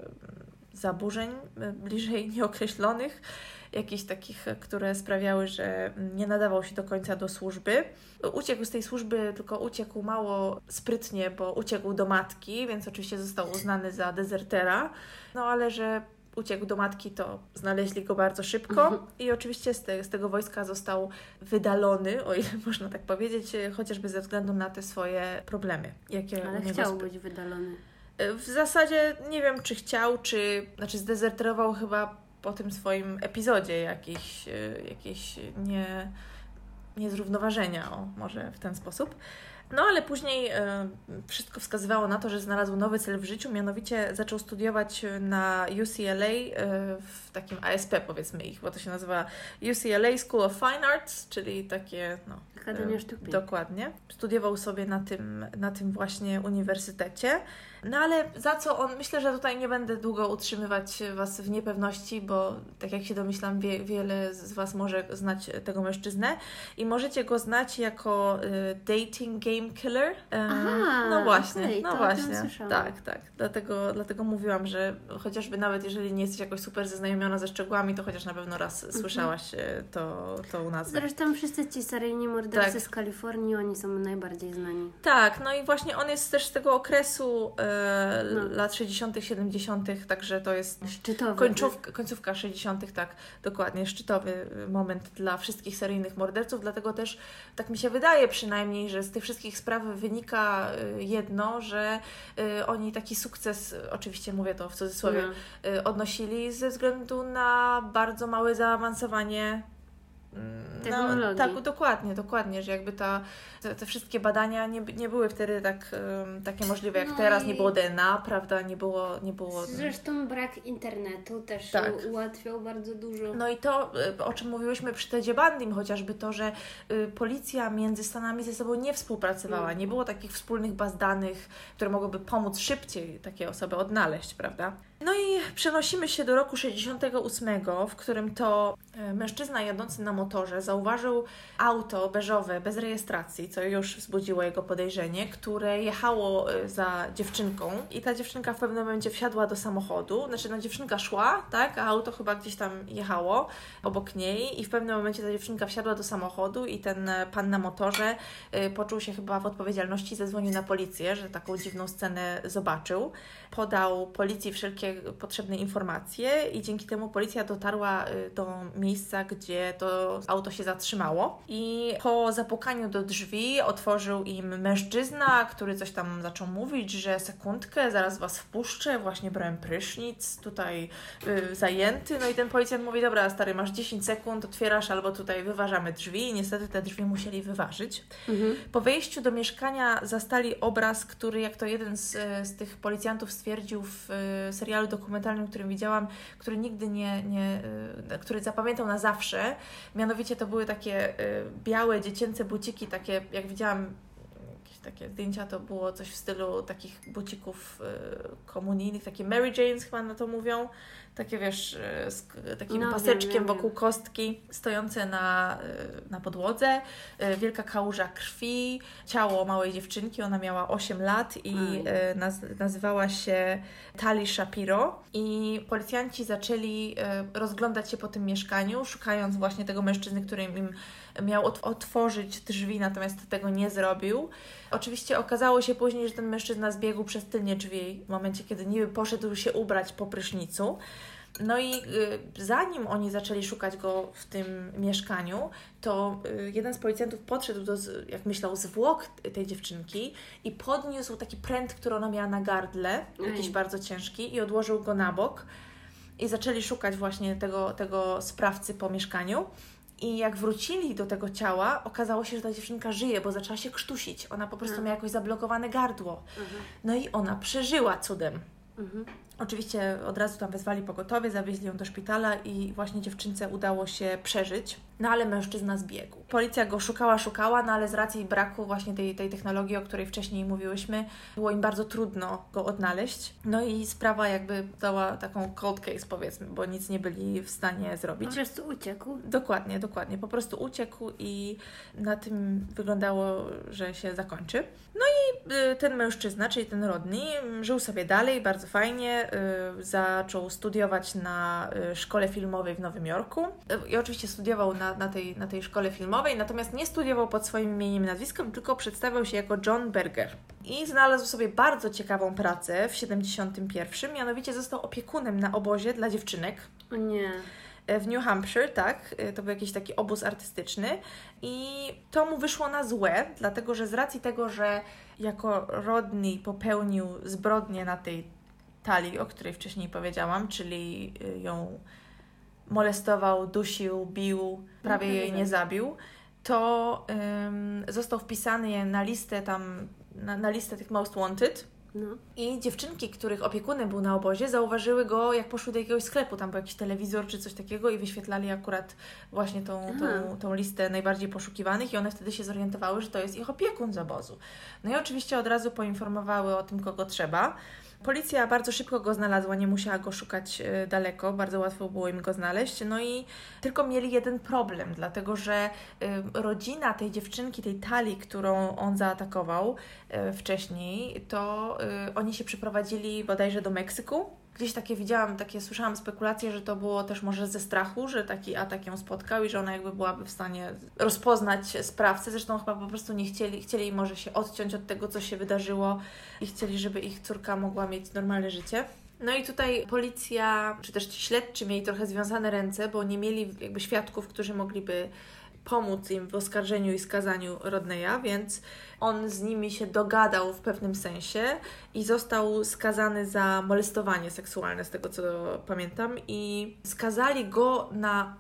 zaburzeń, bliżej nieokreślonych, jakichś takich, które sprawiały, że nie nadawał się do końca do służby. Uciekł z tej służby, tylko uciekł mało sprytnie, bo uciekł do matki, więc oczywiście został uznany za dezertera, no ale że uciekł do matki, to znaleźli go bardzo szybko mhm. i oczywiście z, te, z tego wojska został wydalony, o ile można tak powiedzieć, chociażby ze względu na te swoje problemy. Jakie ale chciał sp- być wydalony. W zasadzie nie wiem, czy chciał, czy... Znaczy zdezerterował chyba po tym swoim epizodzie jakieś, jakieś nie, niezrównoważenia, o, może w ten sposób. No ale później e, wszystko wskazywało na to, że znalazł nowy cel w życiu, mianowicie zaczął studiować na U C L A, e, w takim A S P powiedzmy ich, bo to się nazywa U C L A School of Fine Arts, czyli takie, no... Akademia Sztuk Pięknych. Dokładnie. Studiował sobie na tym, na tym właśnie uniwersytecie. No ale za co on, myślę, że tutaj nie będę długo utrzymywać Was w niepewności, bo tak jak się domyślam, wie, wiele z Was może znać tego mężczyznę i możecie go znać jako y, dating game killer. Y, Aha, no właśnie, okay, no właśnie. Tak, tak. Dlatego, dlatego mówiłam, że chociażby nawet jeżeli nie jesteś jakoś super zaznajomiona ze szczegółami, to chociaż na pewno raz mhm. słyszałaś to, tą nazwę. Zresztą wszyscy ci seryjni mordercy tak. z Kalifornii, oni są najbardziej znani. Tak, no i właśnie on jest też z tego okresu e, no. lat sześćdziesiątych, siedemdziesiątych, także to jest szczytowy, końcówka, końcówka sześćdziesiątych, tak, dokładnie, szczytowy moment dla wszystkich seryjnych morderców, dlatego też tak mi się wydaje przynajmniej, że z tych wszystkich spraw wynika jedno, że y, oni taki sukces, oczywiście mówię to w cudzysłowie, no. y, odnosili ze względu na bardzo małe zaawansowanie technologii. No, tak, dokładnie, dokładnie, że jakby ta, te, te wszystkie badania nie, nie były wtedy tak, um, takie możliwe jak no teraz, i... nie było D N A, prawda, nie było... Nie było... Zresztą brak internetu też tak. ułatwiał bardzo dużo. No i to, o czym mówiłyśmy przy Tedzie Bundim, chociażby to, że y, policja między Stanami ze sobą nie współpracowała, mm. nie było takich wspólnych baz danych, które mogłyby pomóc szybciej takie osoby odnaleźć, prawda. No i przenosimy się do roku sześćdziesiątego ósmego, w którym to mężczyzna jadący na motorze zauważył auto beżowe bez rejestracji, co już wzbudziło jego podejrzenie, które jechało za dziewczynką i ta dziewczynka w pewnym momencie wsiadła do samochodu, znaczy no dziewczynka szła, tak, a auto chyba gdzieś tam jechało obok niej i w pewnym momencie ta dziewczynka wsiadła do samochodu i ten pan na motorze poczuł się chyba w odpowiedzialności, zadzwonił na policję, że taką dziwną scenę zobaczył. Podał policji wszelkie potrzebne informacje i dzięki temu policja dotarła do miejsca, gdzie to auto się zatrzymało i po zapukaniu do drzwi otworzył im mężczyzna, który coś tam zaczął mówić, że sekundkę, zaraz was wpuszczę, właśnie brałem prysznic, tutaj y, zajęty, no i ten policjant mówi, dobra stary, masz dziesięć sekund, otwierasz albo tutaj wyważamy drzwi i niestety te drzwi musieli wyważyć. Mhm. Po wejściu do mieszkania zastali obraz, który jak to jeden z, z tych policjantów stwierdził w y, serialu dokumentalnym, którym widziałam, który nigdy nie, nie y, który zapamiętał na zawsze, mianowicie to były takie y, białe, dziecięce buciki, takie jak widziałam takie zdjęcia, to było coś w stylu takich bucików y, komunijnych, takie Mary Janes chyba na to mówią, takie wiesz, y, z takim no, paseczkiem wiem, wiem, wokół wiem. kostki, stojące na, y, na podłodze, y, wielka kałuża krwi, ciało małej dziewczynki, ona miała osiem lat i y, naz nazywała się Tali Shapiro i policjanci zaczęli y, rozglądać się po tym mieszkaniu, szukając właśnie tego mężczyzny, który im miał otworzyć drzwi, natomiast tego nie zrobił. Oczywiście okazało się później, że ten mężczyzna zbiegł przez tylnie drzwi w momencie, kiedy niby poszedł się ubrać po prysznicu. No i y, zanim oni zaczęli szukać go w tym mieszkaniu, to y, jeden z policjantów podszedł do, jak myślał, zwłok tej dziewczynki i podniósł taki pręt, który ona miała na gardle, jakiś bardzo ciężki, i odłożył go na bok. I zaczęli szukać właśnie tego, tego sprawcy po mieszkaniu. I jak wrócili do tego ciała, okazało się, że ta dziewczynka żyje, bo zaczęła się krztusić. Ona po prostu miała jakoś zablokowane gardło. Mhm. No i ona przeżyła cudem. Mhm. Oczywiście od razu tam wezwali pogotowie, zawieźli ją do szpitala i właśnie dziewczynce udało się przeżyć, no ale mężczyzna zbiegł. Policja go szukała, szukała, no ale z racji braku właśnie tej, tej technologii, o której wcześniej mówiłyśmy, było im bardzo trudno go odnaleźć. No i sprawa jakby dała taką cold case, powiedzmy, bo nic nie byli w stanie zrobić. Po prostu uciekł. Dokładnie, dokładnie. Po prostu uciekł i na tym wyglądało, że się zakończy. No i y, ten mężczyzna, czyli ten Rodney, żył sobie dalej, bardzo fajnie. Y, zaczął studiować na y, szkole filmowej w Nowym Jorku y, i oczywiście studiował na, na, tej, na tej szkole filmowej, natomiast nie studiował pod swoim imieniem i nazwiskiem, tylko przedstawiał się jako John Berger. I znalazł sobie bardzo ciekawą pracę w siedemdziesiątym pierwszym, mianowicie został opiekunem na obozie dla dziewczynek. O nie. W New Hampshire, tak, to był jakiś taki obóz artystyczny i to mu wyszło na złe, dlatego że z racji tego, że jako Rodney popełnił zbrodnię na tej Tali, o której wcześniej powiedziałam, czyli ją molestował, dusił, bił, prawie jej nie zabił, to um, został wpisany na listę tam, na, na listę tych most wanted. No. I dziewczynki, których opiekunem był na obozie, zauważyły go, jak poszły do jakiegoś sklepu, tam był jakiś telewizor czy coś takiego i wyświetlali akurat właśnie tą, tą, tą listę najbardziej poszukiwanych i one wtedy się zorientowały, że to jest ich opiekun z obozu. No i oczywiście od razu poinformowały o tym, kogo trzeba. Policja bardzo szybko go znalazła, nie musiała go szukać daleko, bardzo łatwo było im go znaleźć. No i tylko mieli jeden problem, dlatego że rodzina tej dziewczynki, tej Tali, którą on zaatakował wcześniej, to oni się przeprowadzili bodajże do Meksyku. Gdzieś takie widziałam, takie słyszałam spekulacje, że to było też może ze strachu, że taki atak ją spotkał i że ona jakby byłaby w stanie rozpoznać sprawcę. Zresztą chyba po prostu nie chcieli, chcieli może się odciąć od tego, co się wydarzyło i chcieli, żeby ich córka mogła mieć normalne życie. No i tutaj policja, czy też ci śledczy mieli trochę związane ręce, bo nie mieli jakby świadków, którzy mogliby pomóc im w oskarżeniu i skazaniu Rodneya, więc on z nimi się dogadał w pewnym sensie i został skazany za molestowanie seksualne, z tego co pamiętam, i skazali go na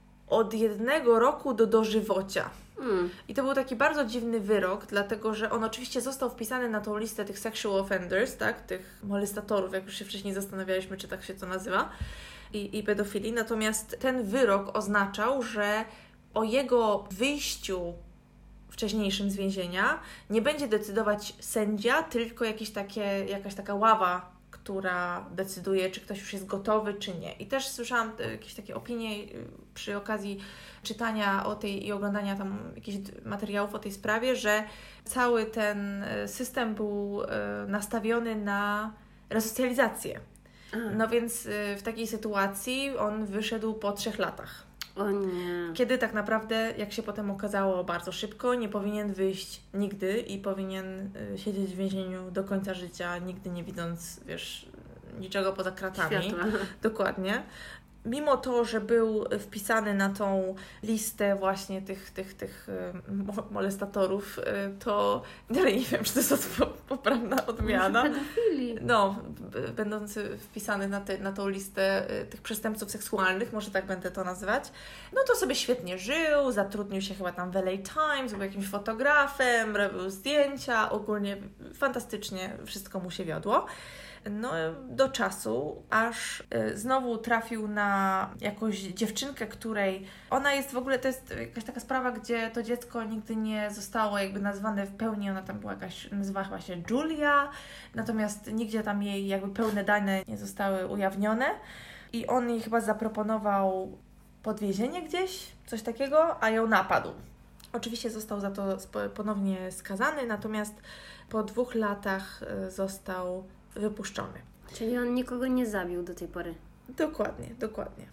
od jednego roku do dożywocia. Mm. I to był taki bardzo dziwny wyrok, dlatego że on oczywiście został wpisany na tą listę tych sexual offenders, tak, tych molestatorów, jak już się wcześniej zastanawialiśmy, czy tak się to nazywa, i, i pedofili, natomiast ten wyrok oznaczał, że o jego wyjściu wcześniejszym z więzienia nie będzie decydować sędzia, tylko jakieś takie, jakaś taka ława, która decyduje, czy ktoś już jest gotowy, czy nie. I też słyszałam jakieś takie opinie przy okazji czytania o tej i oglądania tam jakichś materiałów o tej sprawie, że cały ten system był nastawiony na resocjalizację. No więc w takiej sytuacji on wyszedł po trzech latach. O nie. Kiedy tak naprawdę, jak się potem okazało bardzo szybko, nie powinien wyjść nigdy i powinien siedzieć w więzieniu do końca życia, nigdy nie widząc, wiesz, niczego poza kratami. Światła. Dokładnie. Mimo to, że był wpisany na tą listę właśnie tych, tych, tych molestatorów, to dalej nie wiem, czy to jest poprawna odmiana. Pedofili. No, będący wpisany na, te, na tą listę tych przestępców seksualnych, może tak będę to nazywać, no to sobie świetnie żył, zatrudnił się chyba tam w L A Times, był jakimś fotografem, robił zdjęcia, ogólnie fantastycznie wszystko mu się wiodło. No, do czasu, aż y, znowu trafił na jakąś dziewczynkę, której ona jest w ogóle, to jest jakaś taka sprawa, gdzie to dziecko nigdy nie zostało jakby nazwane w pełni, ona tam była jakaś, nazywała chyba się Julia, natomiast nigdzie tam jej jakby pełne dane nie zostały ujawnione i on jej chyba zaproponował podwiezienie gdzieś, coś takiego, a ją napadł. Oczywiście został za to ponownie skazany, natomiast po dwóch latach y, został wypuszczony. Czyli on nikogo nie zabił do tej pory. Dokładnie, dokładnie.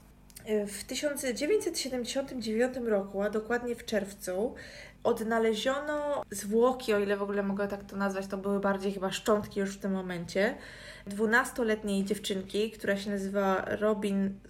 W tysiąc dziewięćset siedemdziesiątym dziewiątym roku, a dokładnie w czerwcu, odnaleziono zwłoki, o ile w ogóle mogę tak to nazwać, to były bardziej chyba szczątki już w tym momencie, dwunastoletniej dziewczynki, która się nazywa Robin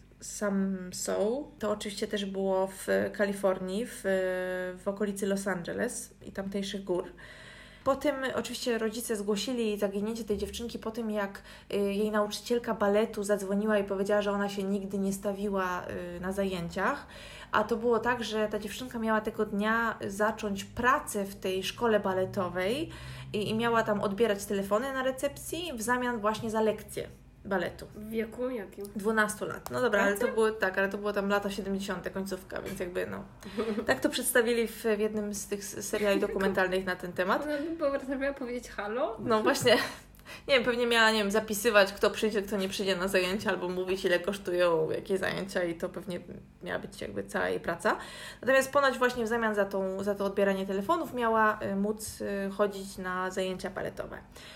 Samsoe. To oczywiście też było w Kalifornii, w, w okolicy Los Angeles i tamtejszych gór. Potem oczywiście rodzice zgłosili zaginięcie tej dziewczynki po tym, jak jej nauczycielka baletu zadzwoniła i powiedziała, że ona się nigdy nie stawiła na zajęciach. A to było tak, że ta dziewczynka miała tego dnia zacząć pracę w tej szkole baletowej i, i miała tam odbierać telefony na recepcji w zamian właśnie za lekcje baletu. W wieku jakim? dwunastu lat. No dobra, ale to było tak, ale to było tam lata siedemdziesiąte, końcówka, więc jakby no. Tak to przedstawili w, w jednym z tych seriali dokumentalnych na ten temat. Ona by potrafiła powiedzieć halo? No właśnie. Nie wiem, pewnie miała, nie wiem, zapisywać, kto przyjdzie, kto nie przyjdzie na zajęcia, albo mówić, ile kosztują jakie zajęcia i to pewnie miała być jakby cała jej praca. Natomiast ponoć właśnie w zamian za, tą, za to odbieranie telefonów miała móc chodzić na zajęcia baletowe.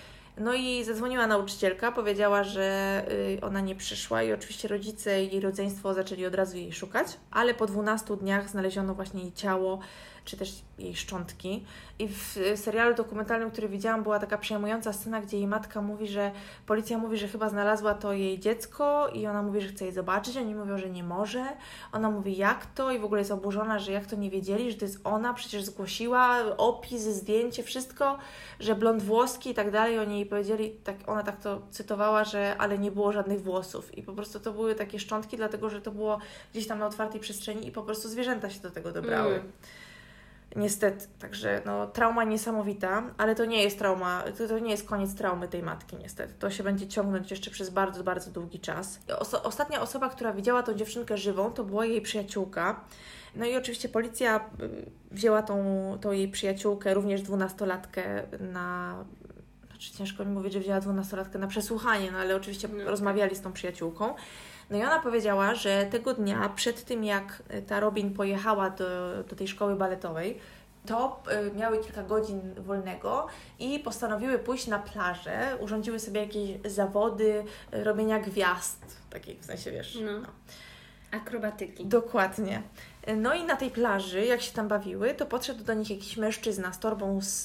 No i zadzwoniła nauczycielka, powiedziała, że ona nie przyszła i oczywiście rodzice i jej rodzeństwo zaczęli od razu jej szukać, ale po dwunastu dniach znaleziono właśnie jej ciało, czy też jej szczątki. I w serialu dokumentalnym, który widziałam, była taka przejmująca scena, gdzie jej matka mówi, że policja mówi, że chyba znalazła to jej dziecko i ona mówi, że chce je zobaczyć, oni mówią, że nie może. Ona mówi, jak to? I w ogóle jest oburzona, że jak to nie wiedzieli, że to jest ona, przecież zgłosiła opis, zdjęcie, wszystko, że blond włoski i tak dalej. Oni jej powiedzieli, tak, ona tak to cytowała, że ale nie było żadnych włosów. I po prostu to były takie szczątki, dlatego że to było gdzieś tam na otwartej przestrzeni i po prostu zwierzęta się do tego dobrały. Mm. Niestety, także no, trauma niesamowita, ale to nie jest trauma, to, to nie jest koniec traumy tej matki niestety. To się będzie ciągnąć jeszcze przez bardzo, bardzo długi czas. Oso- ostatnia osoba, która widziała tą dziewczynkę żywą, to była jej przyjaciółka. No i oczywiście policja wzięła tą, tą jej przyjaciółkę, również dwunastolatkę na... Znaczy ciężko mi mówić, że wzięła dwunastolatkę na przesłuchanie, no ale oczywiście no, rozmawiali z tą przyjaciółką. No i ona powiedziała, że tego dnia, przed tym jak ta Robin pojechała do, do tej szkoły baletowej, to y, miały kilka godzin wolnego i postanowiły pójść na plażę, urządziły sobie jakieś zawody y, robienia gwiazd, takich w sensie, wiesz... No. No. Akrobatyki. Dokładnie. No i na tej plaży, jak się tam bawiły, to podszedł do nich jakiś mężczyzna z torbą z,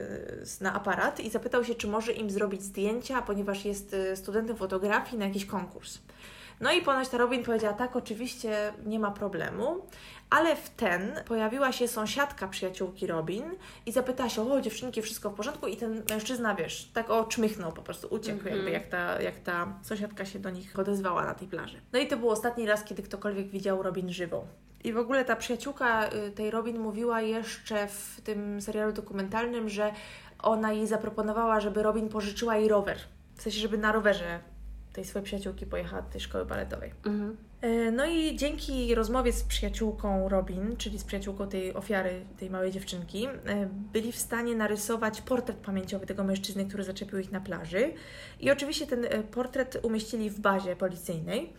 z, na aparat i zapytał się, czy może im zrobić zdjęcia, ponieważ jest studentem fotografii na jakiś konkurs. No i ponoć ta Robin powiedziała, tak, oczywiście nie ma problemu, ale w ten pojawiła się sąsiadka przyjaciółki Robin i zapytała się, o dziewczynki, wszystko w porządku i ten mężczyzna, wiesz, tak o czmychnął, po prostu uciekł, mm-hmm. jakby jak ta, jak ta sąsiadka się do nich odezwała na tej plaży. No i to był ostatni raz, kiedy ktokolwiek widział Robin żywą. I w ogóle ta przyjaciółka tej Robin mówiła jeszcze w tym serialu dokumentalnym, że ona jej zaproponowała, żeby Robin pożyczyła jej rower. W sensie, żeby na rowerze tej swojej przyjaciółki pojechała do tej szkoły baletowej. Mhm. No i dzięki rozmowie z przyjaciółką Robin, czyli z przyjaciółką tej ofiary, tej małej dziewczynki, byli w stanie narysować portret pamięciowy tego mężczyzny, który zaczepił ich na plaży. I oczywiście ten portret umieścili w bazie policyjnej.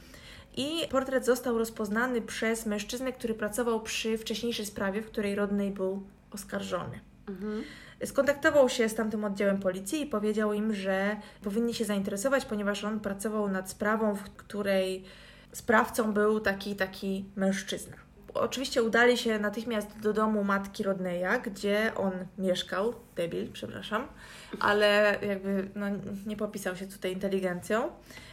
I portret został rozpoznany przez mężczyznę, który pracował przy wcześniejszej sprawie, w której Rodney był oskarżony. Mhm. Skontaktował się z tamtym oddziałem policji i powiedział im, że powinni się zainteresować, ponieważ on pracował nad sprawą, w której sprawcą był taki taki mężczyzna. Oczywiście udali się natychmiast do domu matki Rodneya, gdzie on mieszkał, debil, przepraszam, ale jakby no, nie popisał się tutaj inteligencją.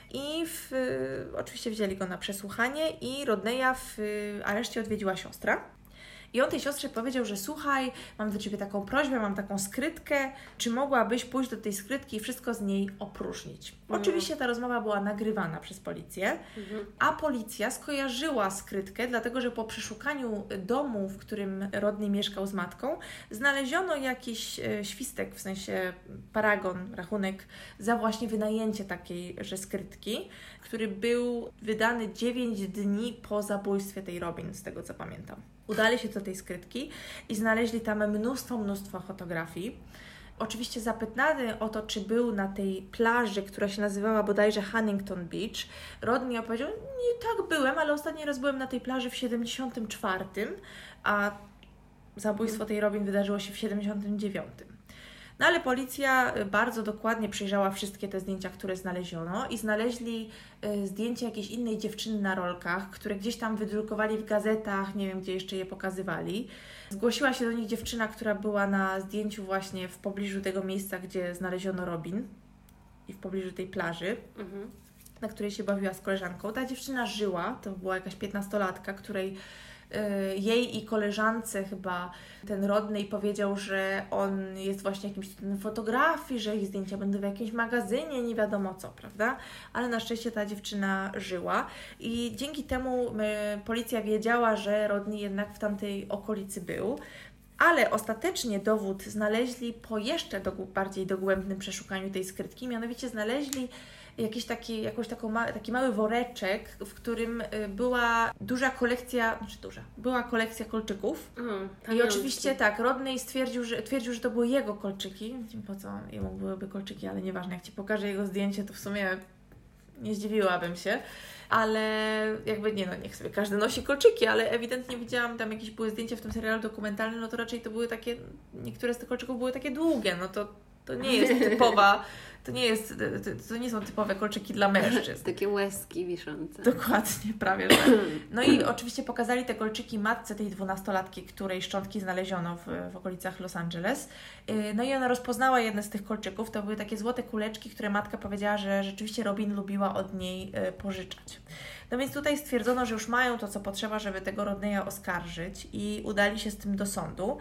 I w, oczywiście wzięli go na przesłuchanie i Rodneya w areszcie odwiedziła siostra. I on tej siostrze powiedział, że słuchaj, mam do Ciebie taką prośbę, mam taką skrytkę, czy mogłabyś pójść do tej skrytki i wszystko z niej opróżnić? Mm. Oczywiście ta rozmowa była nagrywana przez policję, mm-hmm. a policja skojarzyła skrytkę, dlatego że po przeszukaniu domu, w którym Rodney mieszkał z matką, znaleziono jakiś świstek, w sensie paragon, rachunek za właśnie wynajęcie takiejże skrytki, który był wydany dziewięć dni po zabójstwie tej Robin, z tego co pamiętam. Udali się do tej skrytki i znaleźli tam mnóstwo, mnóstwo fotografii. Oczywiście zapytany o to, czy był na tej plaży, która się nazywała bodajże Huntington Beach, Rodney opowiedział, nie, tak byłem, ale ostatni raz byłem na tej plaży w siedemdziesiątym czwartym, a zabójstwo tej Robin wydarzyło się w siedemdziesiątym dziewiątym. No ale policja bardzo dokładnie przejrzała wszystkie te zdjęcia, które znaleziono i znaleźli zdjęcia jakiejś innej dziewczyny na rolkach, które gdzieś tam wydrukowali w gazetach, nie wiem gdzie jeszcze je pokazywali. Zgłosiła się do nich dziewczyna, która była na zdjęciu właśnie w pobliżu tego miejsca, gdzie znaleziono Robin i w pobliżu tej plaży, mhm. na której się bawiła z koleżanką. Ta dziewczyna żyła, to była jakaś piętnastolatka, której jej i koleżance chyba ten Rodney powiedział, że on jest właśnie jakimś studiem fotografii, że ich zdjęcia będą w jakimś magazynie, nie wiadomo co, prawda? Ale na szczęście ta dziewczyna żyła i dzięki temu policja wiedziała, że Rodney jednak w tamtej okolicy był. Ale ostatecznie dowód znaleźli po jeszcze do, bardziej dogłębnym przeszukaniu tej skrytki, mianowicie znaleźli jakiś taki, jakąś taką ma, taki mały woreczek, w którym była duża kolekcja, znaczy duża, była kolekcja kolczyków. Mm, I oczywiście tak, Rodney stwierdził, że, twierdził, że to były jego kolczyki. Po co jemu byłyby kolczyki, ale nieważne, jak Ci pokażę jego zdjęcie, to w sumie nie zdziwiłabym się. Ale jakby nie, no niech sobie każdy nosi kolczyki, ale ewidentnie widziałam tam jakieś były zdjęcia w tym serialu dokumentalnym, no to raczej to były takie, niektóre z tych kolczyków były takie długie, no to to nie jest typowa, to nie jest, to, to nie są typowe kolczyki dla mężczyzn. Takie łezki wiszące. Dokładnie, prawie że. No i oczywiście pokazali te kolczyki matce tej dwunastolatki, której szczątki znaleziono w, w okolicach Los Angeles. No i ona rozpoznała jedne z tych kolczyków, to były takie złote kuleczki, które matka powiedziała, że rzeczywiście Robin lubiła od niej pożyczać. No więc tutaj stwierdzono, że już mają to, co potrzeba, żeby tego Rodneya oskarżyć i udali się z tym do sądu.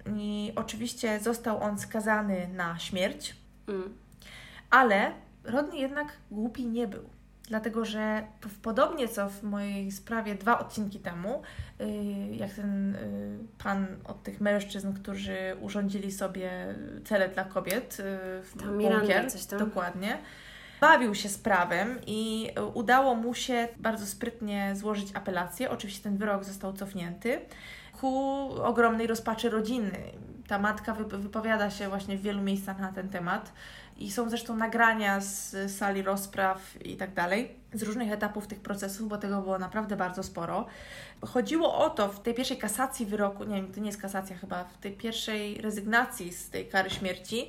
I oczywiście został on skazany na śmierć, mm. ale Rodney jednak głupi nie był. Dlatego, że podobnie co w mojej sprawie dwa odcinki temu, jak ten pan od tych mężczyzn, którzy urządzili sobie cele dla kobiet w bunkier, coś tam. Dokładnie, bawił się z prawem i udało mu się bardzo sprytnie złożyć apelację. Oczywiście ten wyrok został cofnięty ku ogromnej rozpaczy rodziny. Ta matka wypowiada się właśnie w wielu miejscach na ten temat i są zresztą nagrania z sali rozpraw i tak dalej, z różnych etapów tych procesów, bo tego było naprawdę bardzo sporo. Chodziło o to w tej pierwszej kasacji wyroku, nie wiem, to nie jest kasacja chyba, w tej pierwszej rezygnacji z tej kary śmierci,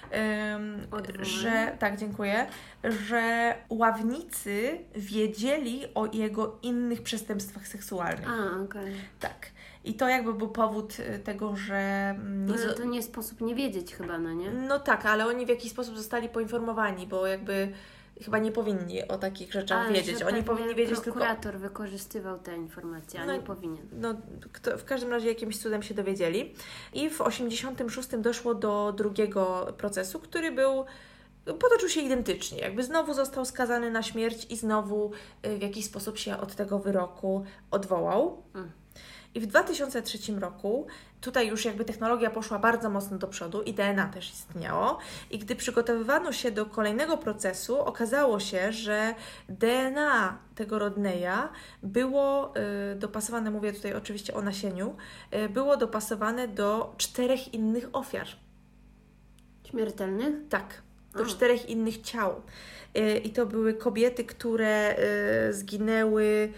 um, że, tak, dziękuję, że ławnicy wiedzieli o jego innych przestępstwach seksualnych. A, okej. Okay. Tak. I to jakby był powód tego, że... No, ale to nie sposób nie wiedzieć chyba, no nie? No tak, ale oni w jakiś sposób zostali poinformowani, bo jakby chyba nie powinni o takich rzeczach a, wiedzieć. Oni powinni wiedzieć tylko... Prokurator wykorzystywał te informacje, a no, nie powinien. No, kto, w każdym razie jakimś cudem się dowiedzieli. I w osiemdziesiątym szóstym doszło do drugiego procesu, który był... potoczył się identycznie. Jakby znowu został skazany na śmierć i znowu w jakiś sposób się od tego wyroku odwołał. Mm. I w dwa tysiące trzecim roku, tutaj już jakby technologia poszła bardzo mocno do przodu i D N A też istniało. I gdy przygotowywano się do kolejnego procesu, okazało się, że D N A tego Rodneya było y, dopasowane, mówię tutaj oczywiście o nasieniu, y, było dopasowane do czterech innych ofiar. Śmiertelnych? Tak, do A. czterech innych ciał. I to były kobiety, które zginęły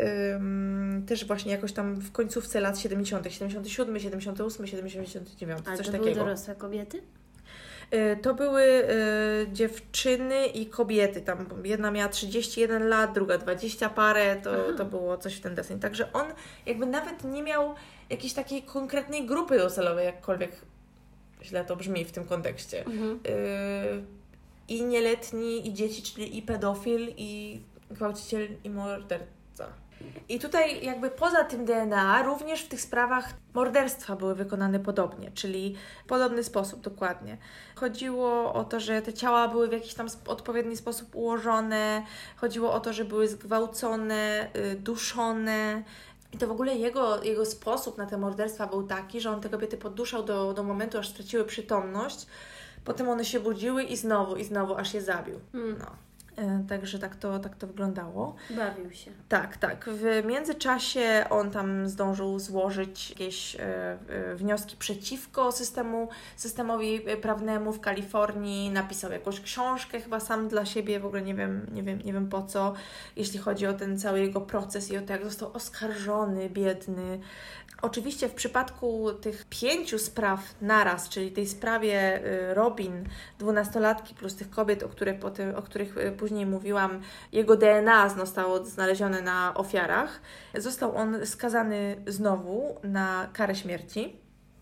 też właśnie jakoś tam w końcówce lat siedemdziesiątych, siedemdziesiąty siódmy, siedemdziesiąty ósmy, siedemdziesiąty dziewiąty, coś to takiego. były dorosłe kobiety? To były dziewczyny i kobiety. Tam jedna miała trzydzieści jeden lat, druga dwadzieścia parę, to, to było coś w ten deseń. Także on jakby nawet nie miał jakiejś takiej konkretnej grupy docelowej, jakkolwiek źle to brzmi w tym kontekście. Mhm. i nieletni, i dzieci, czyli i pedofil, i gwałciciel, i morderca. I tutaj jakby poza tym D N A również w tych sprawach morderstwa były wykonane podobnie, czyli w podobny sposób dokładnie. Chodziło o to, że te ciała były w jakiś tam odpowiedni sposób ułożone, chodziło o to, że były zgwałcone, yy, duszone. I to w ogóle jego, jego sposób na te morderstwa był taki, że on te kobiety podduszał do, do momentu, aż straciły przytomność, potem one się budziły i znowu, i znowu, aż je zabił. Mm. No. Także tak to, tak to wyglądało. Bawił się. Tak, tak. W międzyczasie on tam zdążył złożyć jakieś e, e, wnioski przeciwko systemu, systemowi prawnemu w Kalifornii. Napisał jakąś książkę chyba sam dla siebie, w ogóle nie wiem, nie wiem, nie wiem po co, jeśli chodzi o ten cały jego proces i o to, jak został oskarżony, biedny. Oczywiście w przypadku tych pięciu spraw naraz, czyli tej sprawie Robin, dwunastolatki plus tych kobiet, o, które potem, o których później mówiłam, jego D N A zostało znalezione na ofiarach, został on skazany znowu na karę śmierci.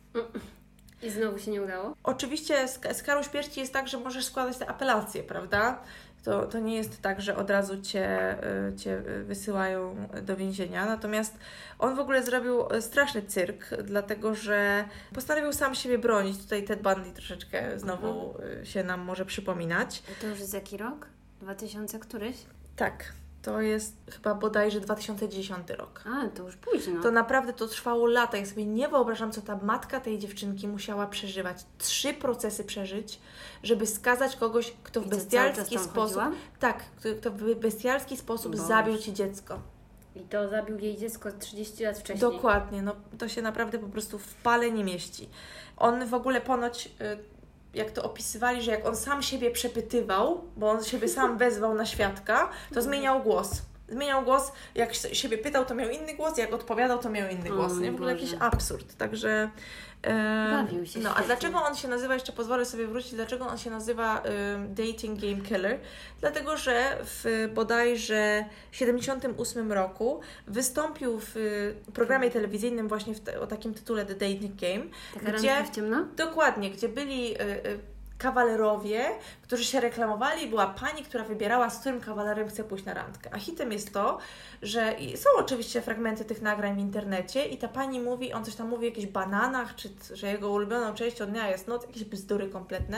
I znowu się nie udało? Oczywiście z, z karą śmierci jest tak, że możesz składać te apelacje, prawda? To, to nie jest tak, że od razu cię, cię wysyłają do więzienia. Natomiast on w ogóle zrobił straszny cyrk, dlatego że postanowił sam siebie bronić. Tutaj Ted Bundy troszeczkę znowu mhm. się nam może przypominać. A to już jest jaki rok? dwa tysiące któryś? Tak. To jest chyba bodajże dwa tysiące dziesiąty rok. A, to już późno. To naprawdę to trwało lata. Ja sobie nie wyobrażam, co ta matka tej dziewczynki musiała przeżywać. Trzy procesy przeżyć, żeby skazać kogoś, kto w I co, bestialski sposób... chodziła? Tak, kto, kto w bestialski sposób Boże. zabił Ci dziecko. I to zabił jej dziecko trzydzieści lat wcześniej. Dokładnie. No, to się naprawdę po prostu w pale nie mieści. On w ogóle ponoć... jak to opisywali, że jak on sam siebie przepytywał, bo on siebie sam wezwał na świadka, to zmieniał głos. Zmieniał głos, jak siebie pytał, to miał inny głos, jak odpowiadał, to miał inny głos. Nie? W ogóle jakiś absurd. Także... E, Bawił się no, świetnie. a dlaczego on się nazywa, jeszcze pozwolę sobie wrócić, dlaczego on się nazywa e, Dating Game Killer? Dlatego, że w bodajże siedemdziesiątym ósmym roku wystąpił w programie telewizyjnym właśnie w te, o takim tytule The Dating Game. Taka gdzie, randka w ciemno? Dokładnie, gdzie byli... E, e, kawalerowie, którzy się reklamowali, była pani, która wybierała, z którym kawalerem chce pójść na randkę. A hitem jest to, że są oczywiście fragmenty tych nagrań w internecie i ta pani mówi, on coś tam mówi o jakichś bananach, czy że jego ulubioną częścią dnia jest noc, jakieś bzdury kompletne.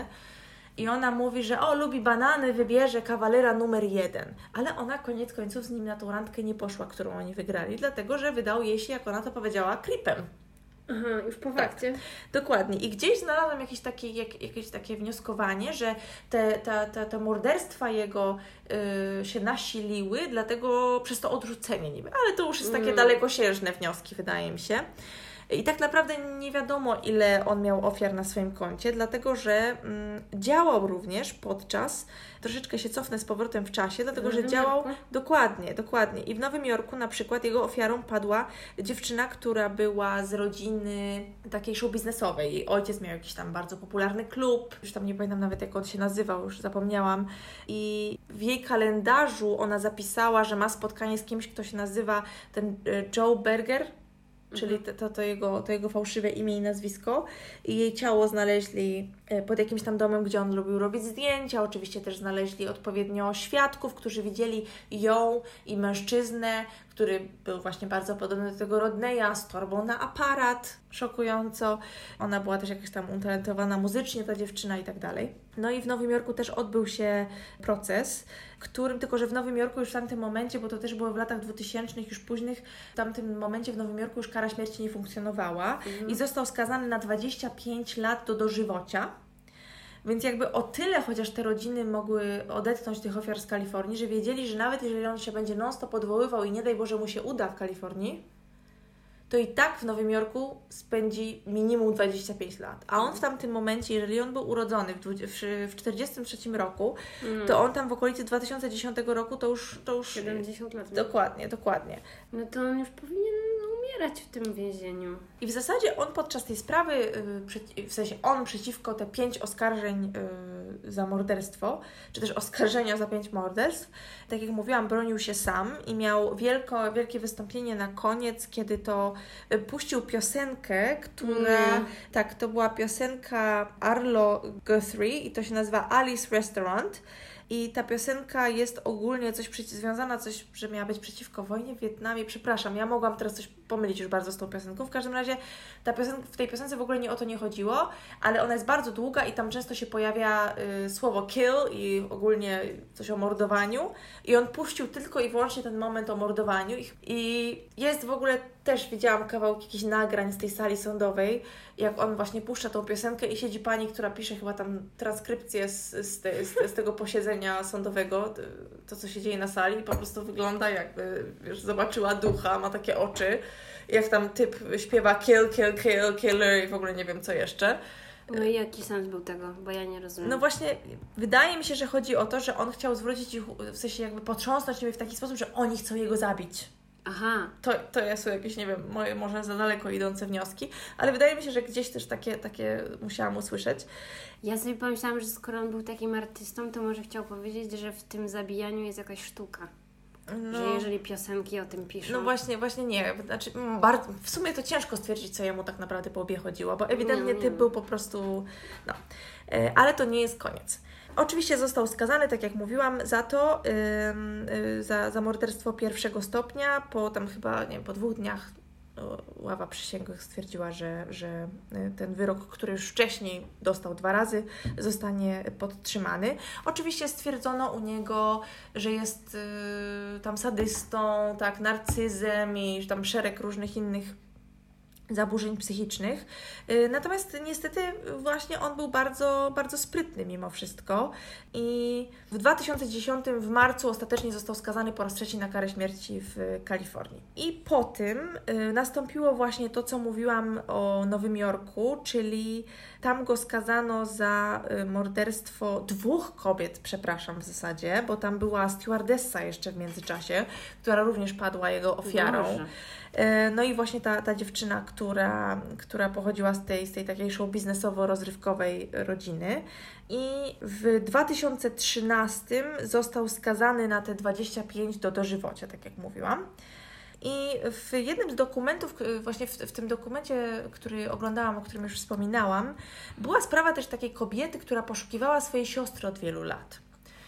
I ona mówi, że o, lubi banany, wybierze kawalera numer jeden. Ale ona koniec końców z nim na tą randkę nie poszła, którą oni wygrali, dlatego, że wydał jej się, jak ona to powiedziała, creepem. Aha, już po fakcie. Tak, dokładnie. I gdzieś znalazłam jakieś takie, jak, jakieś takie wnioskowanie, że te, te, te, te morderstwa jego y, się nasiliły, dlatego przez to odrzucenie niby. Ale to już jest takie mm. dalekosiężne wnioski, wydaje mi się. I tak naprawdę nie wiadomo, ile on miał ofiar na swoim koncie, dlatego że mm, działał również podczas, troszeczkę się cofnę z powrotem w czasie, dlatego że działał Jorku? dokładnie, dokładnie. I w Nowym Jorku na przykład jego ofiarą padła dziewczyna, która była z rodziny takiej show biznesowej. Jej ojciec miał jakiś tam bardzo popularny klub, już tam nie pamiętam nawet, jak on się nazywał, już zapomniałam. I w jej kalendarzu ona zapisała, że ma spotkanie z kimś, kto się nazywa ten Joe Berger, czyli to, to, to, jego, to jego fałszywe imię i nazwisko. I jej ciało znaleźli pod jakimś tam domem, gdzie on lubił robić zdjęcia. Oczywiście też znaleźli odpowiednio świadków, którzy widzieli ją i mężczyznę, który był właśnie bardzo podobny do tego Rodneya, z torbą na aparat, szokująco. Ona była też jakaś tam utalentowana muzycznie, ta dziewczyna i tak dalej. No i w Nowym Jorku też odbył się proces, którym, tylko że w Nowym Jorku już w tamtym momencie, bo to też było w latach dwutysięcznych, już późnych, w tamtym momencie w Nowym Jorku już kara śmierci nie funkcjonowała mhm. i został skazany na dwadzieścia pięć lat do dożywocia. Więc jakby o tyle chociaż te rodziny mogły odetchnąć tych ofiar z Kalifornii, że wiedzieli, że nawet jeżeli on się będzie non-stop odwoływał i nie daj Boże mu się uda w Kalifornii, to i tak w Nowym Jorku spędzi minimum dwadzieścia pięć lat. A on w tamtym momencie, jeżeli on był urodzony w, w czterdziestym trzecim roku, mm. to on tam w okolicy dwa tysiące dziesiątego roku to już... To już siedemdziesiąt lat. Dokładnie, dokładnie. No to on już powinien umierać w tym więzieniu. I w zasadzie on podczas tej sprawy, w sensie on przeciwko te pięć oskarżeń za morderstwo, czy też oskarżenia za pięć morderstw. Tak jak mówiłam, bronił się sam i miał wielko, wielkie wystąpienie na koniec, kiedy to puścił piosenkę, która, mm. tak, to była piosenka Arlo Guthrie i to się nazywa Alice Restaurant. I ta piosenka jest ogólnie coś przeci- związana, coś, że miała być przeciwko wojnie w Wietnamie. Przepraszam, ja mogłam teraz coś pomylić już bardzo z tą piosenką. W każdym razie ta piosenka, w tej piosence w ogóle nie o to nie chodziło, ale ona jest bardzo długa i tam często się pojawia y, słowo kill i ogólnie coś o mordowaniu. I on puścił tylko i wyłącznie ten moment o mordowaniu. I, i jest w ogóle, też widziałam kawałki jakichś nagrań z tej sali sądowej, jak on właśnie puszcza tą piosenkę i siedzi pani, która pisze chyba tam transkrypcję z, z, te, z, z tego posiedzenia sądowego, to co się dzieje na sali, po prostu wygląda jakby, wiesz, zobaczyła ducha, ma takie oczy, jak tam typ śpiewa kill, kill, kill, killer i w ogóle nie wiem co jeszcze. No i jaki sens był tego? Bo ja nie rozumiem. No właśnie, wydaje mi się, że chodzi o to, że on chciał zwrócić ich, w sensie jakby potrząsnąć nimi w taki sposób, że oni chcą jego zabić. Aha. To, to są jakieś, nie wiem, moje może za daleko idące wnioski, ale wydaje mi się, że gdzieś też takie, takie musiałam usłyszeć. Ja sobie pomyślałam, że skoro on był takim artystą, to może chciał powiedzieć, że w tym zabijaniu jest jakaś sztuka. No, że jeżeli piosenki o tym piszą. No właśnie, właśnie nie. Znaczy, bardzo, w sumie to ciężko stwierdzić, co jemu tak naprawdę po łbie chodziło, bo ewidentnie nie, nie. typ był po prostu... No. Ale to nie jest koniec. Oczywiście został skazany, tak jak mówiłam, za to, yy, za, za morderstwo pierwszego stopnia. Po tam chyba, nie wiem, po dwóch dniach ława przysięgłych stwierdziła, że, że ten wyrok, który już wcześniej dostał dwa razy, zostanie podtrzymany. Oczywiście stwierdzono u niego, że jest yy, tam sadystą, tak, narcyzem i tam szereg różnych innych zaburzeń psychicznych. Natomiast niestety właśnie on był bardzo, bardzo sprytny mimo wszystko i w dwa tysiące dziesiątym w marcu ostatecznie został skazany po raz trzeci na karę śmierci w Kalifornii. I po tym nastąpiło właśnie to, co mówiłam o Nowym Jorku, czyli tam go skazano za morderstwo dwóch kobiet, przepraszam w zasadzie, bo tam była stewardessa jeszcze w międzyczasie, która również padła jego ofiarą. Boże. No i właśnie ta, ta dziewczyna, która, która pochodziła z tej, z tej takiej show biznesowo-rozrywkowej rodziny. I w dwa tysiące trzynastym został skazany na te dwadzieścia pięć do dożywocia, tak jak mówiłam. I w jednym z dokumentów, właśnie w, w tym dokumencie, który oglądałam, o którym już wspominałam, była sprawa też takiej kobiety, która poszukiwała swojej siostry od wielu lat.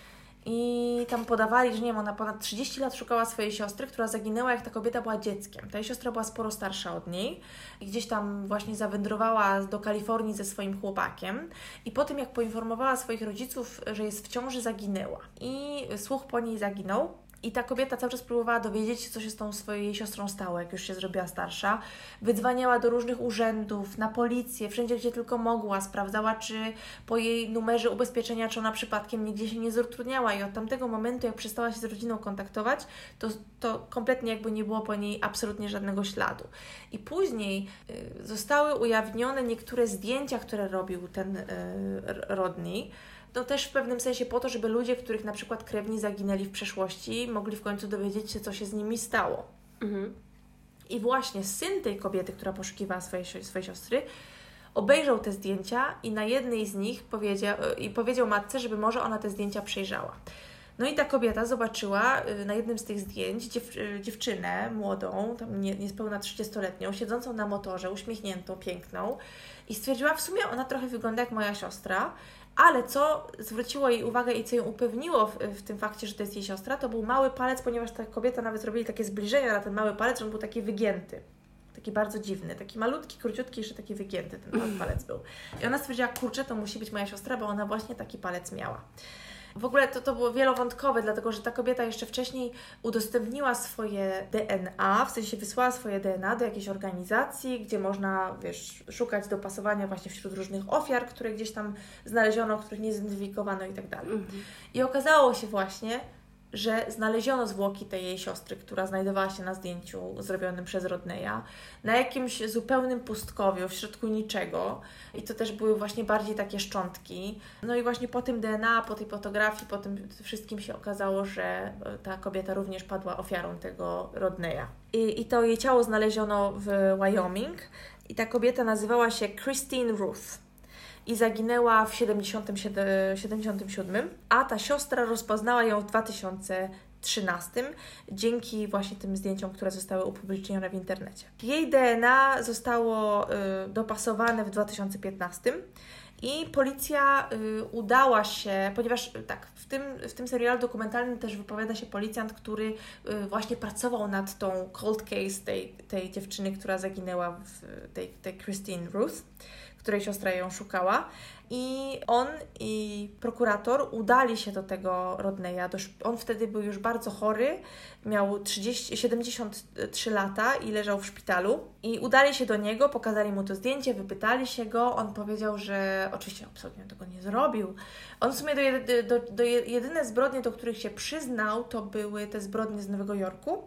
I tam podawali, że nie wiem, ona ponad trzydzieści lat szukała swojej siostry, która zaginęła, jak ta kobieta była dzieckiem. Ta jej siostra była sporo starsza od niej i gdzieś tam właśnie zawędrowała do Kalifornii ze swoim chłopakiem i po tym, jak poinformowała swoich rodziców, że jest w ciąży, zaginęła. I słuch po niej zaginął. I ta kobieta cały czas próbowała dowiedzieć się, co się z tą swojej siostrą stało, jak już się zrobiła starsza. Wydzwaniała do różnych urzędów, na policję, wszędzie, gdzie tylko mogła. Sprawdzała, czy po jej numerze ubezpieczenia, czy ona przypadkiem nigdzie się nie zatrudniała. I od tamtego momentu, jak przestała się z rodziną kontaktować, to, to kompletnie jakby nie było po niej absolutnie żadnego śladu. I później y, zostały ujawnione niektóre zdjęcia, które robił ten y, Rodney. No też w pewnym sensie po to, żeby ludzie, których na przykład krewni zaginęli w przeszłości, mogli w końcu dowiedzieć się, co się z nimi stało. Mhm. I właśnie syn tej kobiety, która poszukiwała swojej, swojej siostry, obejrzał te zdjęcia i na jednej z nich powiedział, i powiedział matce, żeby może ona te zdjęcia przejrzała. No i ta kobieta zobaczyła na jednym z tych zdjęć dziew, dziewczynę młodą, tam nie, niespełna trzydziestoletnią, siedzącą na motorze, uśmiechniętą, piękną i stwierdziła, w sumie ona trochę wygląda jak moja siostra. Ale co zwróciło jej uwagę i co ją upewniło w, w tym fakcie, że to jest jej siostra, to był mały palec, ponieważ ta kobieta nawet zrobili takie zbliżenia na ten mały palec, że on był taki wygięty. Taki bardzo dziwny, taki malutki, króciutki, jeszcze taki wygięty ten mały palec był. I ona stwierdziła, kurczę, to musi być moja siostra, bo ona właśnie taki palec miała. W ogóle to, to było wielowątkowe, dlatego że ta kobieta jeszcze wcześniej udostępniła swoje D N A, w sensie wysłała swoje D N A do jakiejś organizacji, gdzie można, wiesz, szukać dopasowania właśnie wśród różnych ofiar, które gdzieś tam znaleziono, których nie zidentyfikowano i tak dalej. Mhm. I okazało się właśnie, że znaleziono zwłoki tej jej siostry, która znajdowała się na zdjęciu zrobionym przez Rodneya, na jakimś zupełnym pustkowiu, w środku niczego. I to też były właśnie bardziej takie szczątki. No i właśnie po tym D N A, po tej fotografii, po tym wszystkim się okazało, że ta kobieta również padła ofiarą tego Rodneya. I, i to jej ciało znaleziono w Wyoming i ta kobieta nazywała się Christine Ruth. i zaginęła w siedemdziesiątym siódmym, a ta siostra rozpoznała ją w dwa tysiące trzynastym dzięki właśnie tym zdjęciom, które zostały upublicznione w internecie. Jej D N A zostało y, dopasowane w dwa tysiące piętnastym i policja y, udała się, ponieważ y, tak, w tym, w tym serialu dokumentalnym też wypowiada się policjant, który y, właśnie pracował nad tą cold case tej, tej dziewczyny, która zaginęła, w tej, tej Christine Ruth, której siostra ją szukała. I on i prokurator udali się do tego Rodneya. Do, on wtedy był już bardzo chory, miał trzydzieści, siedemdziesiąt trzy lata i leżał w szpitalu. I udali się do niego, pokazali mu to zdjęcie, wypytali się go. On powiedział, że oczywiście absolutnie tego nie zrobił. On w sumie do, do, do jedyne zbrodnie, do których się przyznał, to były te zbrodnie z Nowego Jorku.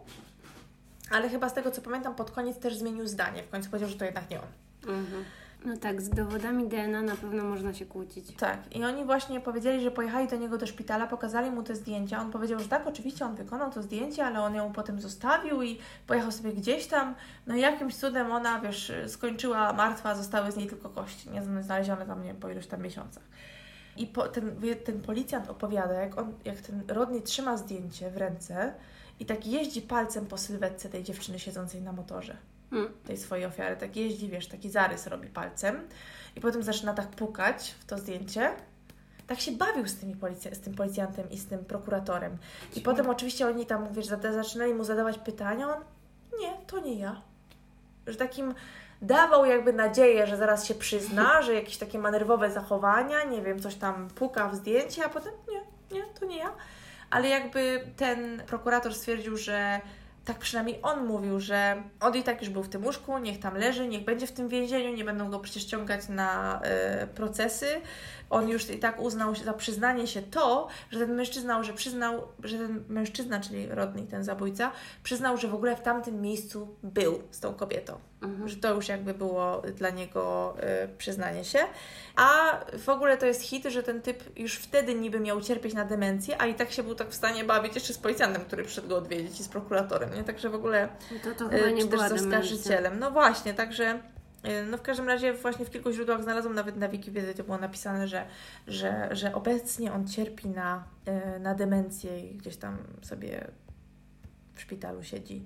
Ale chyba z tego, co pamiętam, pod koniec też zmienił zdanie. W końcu powiedział, że to jednak nie on. Mhm. No tak, z dowodami D N A na pewno można się kłócić. Tak, i oni właśnie powiedzieli, że pojechali do niego do szpitala, pokazali mu te zdjęcia. On powiedział, że tak, oczywiście on wykonał to zdjęcie, ale on ją potem zostawił i pojechał sobie gdzieś tam. No i jakimś cudem ona, wiesz, skończyła martwa, zostały z niej tylko kości, nie znalezione tam, nie wiem, po iluś tam miesiącach. I po, ten, ten policjant opowiada, jak, on, jak ten Rodney trzyma zdjęcie w ręce i tak jeździ palcem po sylwetce tej dziewczyny siedzącej na motorze. Hmm. tej swojej ofiary, tak jeździ, wiesz, taki zarys robi palcem i potem zaczyna tak pukać w to zdjęcie. Tak się bawił z, tymi policja- z tym policjantem i z tym prokuratorem. I Cię. Potem oczywiście oni tam, wiesz, zaczynali mu zadawać pytania, on nie, to nie ja. Że takim dawał jakby nadzieję, że zaraz się przyzna, że jakieś takie manewrowe zachowania, nie wiem, coś tam puka w zdjęcie, a potem nie, nie, to nie ja. Ale jakby ten prokurator stwierdził, że tak przynajmniej on mówił, że on i tak już był w tym łóżku, niech tam leży, niech będzie w tym więzieniu, nie będą go przecież ściągać na y, procesy. On już i tak uznał za przyznanie się to, że ten mężczyzna, że przyznał, że ten mężczyzna, czyli Rodney, ten zabójca, przyznał, że w ogóle w tamtym miejscu był z tą kobietą. Mhm. Że to już jakby było dla niego y, przyznanie się. A w ogóle to jest hit, że ten typ już wtedy niby miał cierpieć na demencję, a i tak się był tak w stanie bawić jeszcze z policjantem, który przyszedł go odwiedzić i z prokuratorem, nie? Także w ogóle to, to chyba nie czy też z oskarżycielem. No właśnie, także no w każdym razie właśnie w kilku źródłach znalazłam, nawet na Wikipedii to było napisane, że, że, że obecnie on cierpi na, na demencję i gdzieś tam sobie w szpitalu siedzi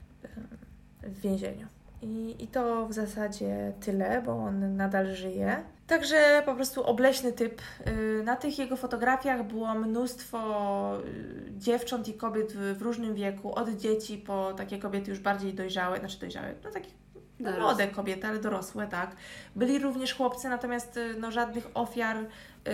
w więzieniu. I, I to w zasadzie tyle, bo on nadal żyje. Także po prostu obleśny typ. Na tych jego fotografiach było mnóstwo dziewcząt i kobiet w, w różnym wieku, od dzieci po takie kobiety już bardziej dojrzałe, znaczy dojrzałe, no takie no, młode kobiety, ale dorosłe, tak. Byli również chłopcy, natomiast no, żadnych ofiar y,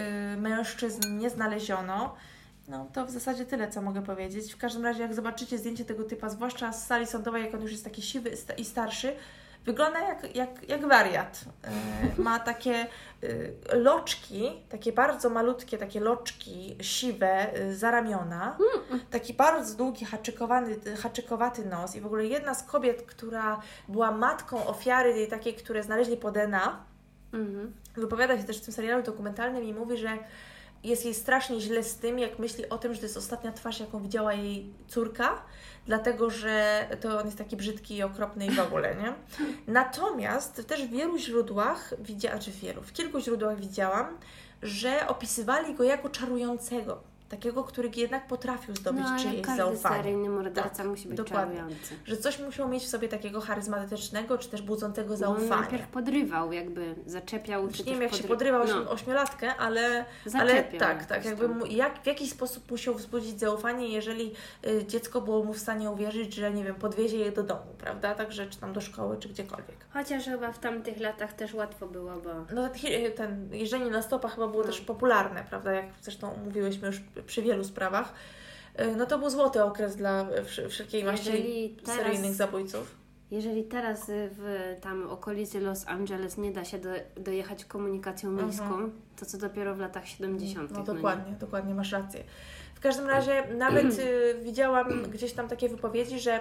mężczyzn nie znaleziono. No to w zasadzie tyle, co mogę powiedzieć. W każdym razie, jak zobaczycie zdjęcie tego typa, zwłaszcza z sali sądowej, jak on już jest taki siwy i starszy, wygląda jak, jak, jak wariat. Yy, ma takie yy, loczki, takie bardzo malutkie, takie loczki siwe yy, za ramiona, taki bardzo długi, haczykowany, haczykowaty nos i w ogóle jedna z kobiet, która była matką ofiary takiej, które znaleźli po D N A, mm-hmm. wypowiada się też w tym serialu dokumentalnym i mówi, że jest jej strasznie źle z tym, jak myśli o tym, że to jest ostatnia twarz, jaką widziała jej córka, dlatego że to on jest taki brzydki i okropny i w ogóle, nie? Natomiast też w wielu źródłach, widziałam, czy w wielu, w kilku źródłach widziałam, że opisywali go jako czarującego. Takiego, który jednak potrafił zdobyć no, czyjeś każdy zaufanie. każdy seryjny morderca tak, musi być dokładnie. czarujący. Że coś musiał mieć w sobie takiego charyzmatycznego, czy też budzącego no, zaufania. On najpierw podrywał, jakby, zaczepiał. Czy nie wiem, jak podry... się podrywał no. ośmiolatkę, ale, ale tak, tak, jakby mu, jak, w jakiś sposób musiał wzbudzić zaufanie, jeżeli y, dziecko było mu w stanie uwierzyć, że nie wiem, podwiezie je do domu, prawda? Także czy tam do szkoły, czy gdziekolwiek. Chociaż chyba w tamtych latach też łatwo było, bo... No ten jeżdżenie na stopach chyba było no. też popularne, prawda? Jak zresztą mówiłyśmy już przy wielu sprawach. No to był złoty okres dla wszelkiej maści teraz, seryjnych zabójców. Jeżeli teraz w tam okolicy Los Angeles nie da się do, dojechać komunikacją miejską, uh-huh. to co dopiero w latach siedemdziesiątych. No dokładnie, no dokładnie, masz rację. W każdym razie nawet y, widziałam gdzieś tam takie wypowiedzi, że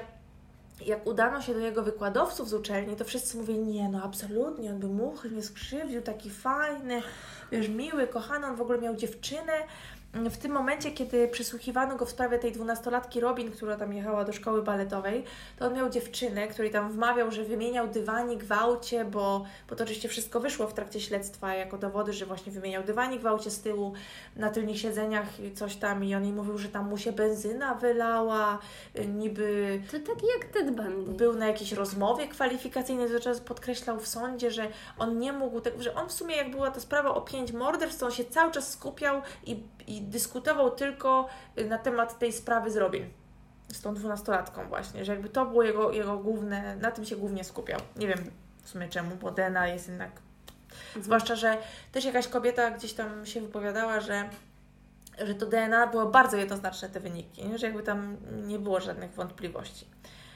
jak udano się do jego wykładowców z uczelni, to wszyscy mówili, nie no absolutnie, on by muchy nie skrzywdził, taki fajny, wiesz, miły, kochany, on w ogóle miał dziewczynę. w tym momencie, kiedy przesłuchiwano go w sprawie tej dwunastolatki Robin, która tam jechała do szkoły baletowej, to on miał dziewczynę, której tam wmawiał, że wymieniał dywanik w aucie, bo, bo to oczywiście wszystko wyszło w trakcie śledztwa jako dowody, że właśnie wymieniał dywanik w aucie z tyłu, na tylnych siedzeniach i coś tam i on jej mówił, że tam mu się benzyna wylała, niby... To taki jak Ted Bundy. Był na jakiejś rozmowie kwalifikacyjnej, cały czas podkreślał w sądzie, że on nie mógł, tego, że on w sumie jak była ta sprawa o pięć morderstw, to on się cały czas skupiał i, i dyskutował tylko na temat tej sprawy z Robin. Z tą dwunastolatką właśnie, że jakby to było jego, jego główne, na tym się głównie skupiał. Nie wiem w sumie czemu, bo D N A jest jednak... Mhm. Zwłaszcza, że też jakaś kobieta gdzieś tam się wypowiadała, że że to D N A było bardzo jednoznaczne te wyniki, nie? Że jakby tam nie było żadnych wątpliwości.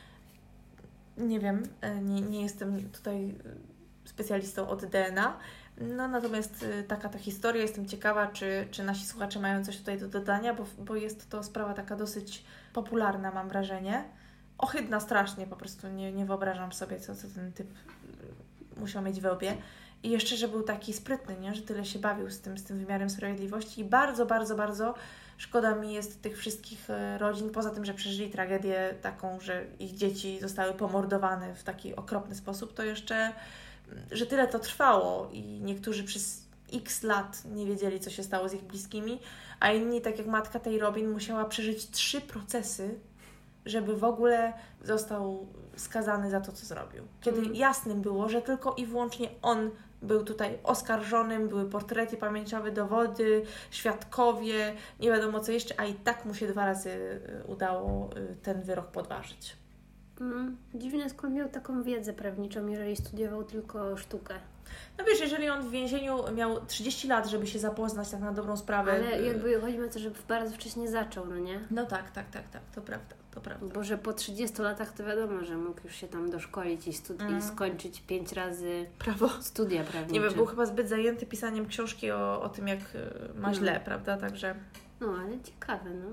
Nie wiem, nie, nie jestem tutaj specjalistą od D N A, no natomiast taka ta historia, jestem ciekawa, czy, czy nasi słuchacze mają coś tutaj do dodania, bo, bo jest to sprawa taka dosyć popularna, mam wrażenie. Ohydna strasznie, po prostu nie, nie wyobrażam sobie, co, co ten typ musiał mieć w łbie. I jeszcze, że był taki sprytny, nie? Że tyle się bawił z tym, z tym wymiarem sprawiedliwości i bardzo, bardzo, bardzo szkoda mi jest tych wszystkich rodzin, poza tym, że przeżyli tragedię taką, że ich dzieci zostały pomordowane w taki okropny sposób, to jeszcze, że tyle to trwało i niektórzy przez x lat nie wiedzieli, co się stało z ich bliskimi, a inni, tak jak matka tej Robin, musiała przeżyć trzy procesy, żeby w ogóle został skazany za to, co zrobił. Kiedy mm. jasnym było, że tylko i wyłącznie on był tutaj oskarżonym, były portrety pamięciowe, dowody, świadkowie, nie wiadomo co jeszcze, a i tak mu się dwa razy udało ten wyrok podważyć. Mm, dziwne, skąd miał taką wiedzę prawniczą, jeżeli studiował tylko sztukę. No wiesz, jeżeli on w więzieniu miał trzydzieści lat, żeby się zapoznać tak na dobrą sprawę. Ale jakby chodzi o to, że bardzo wcześnie zaczął, no nie? No tak, tak, tak, tak, to prawda, to prawda. Bo że po trzydziestu latach to wiadomo, że mógł już się tam doszkolić i, studi- mm. i skończyć pięć razy prawo. Studia prawnicze. Nie wiem, był chyba zbyt zajęty pisaniem książki o, o tym, jak ma źle, no. prawda, także... No, ale ciekawe, no.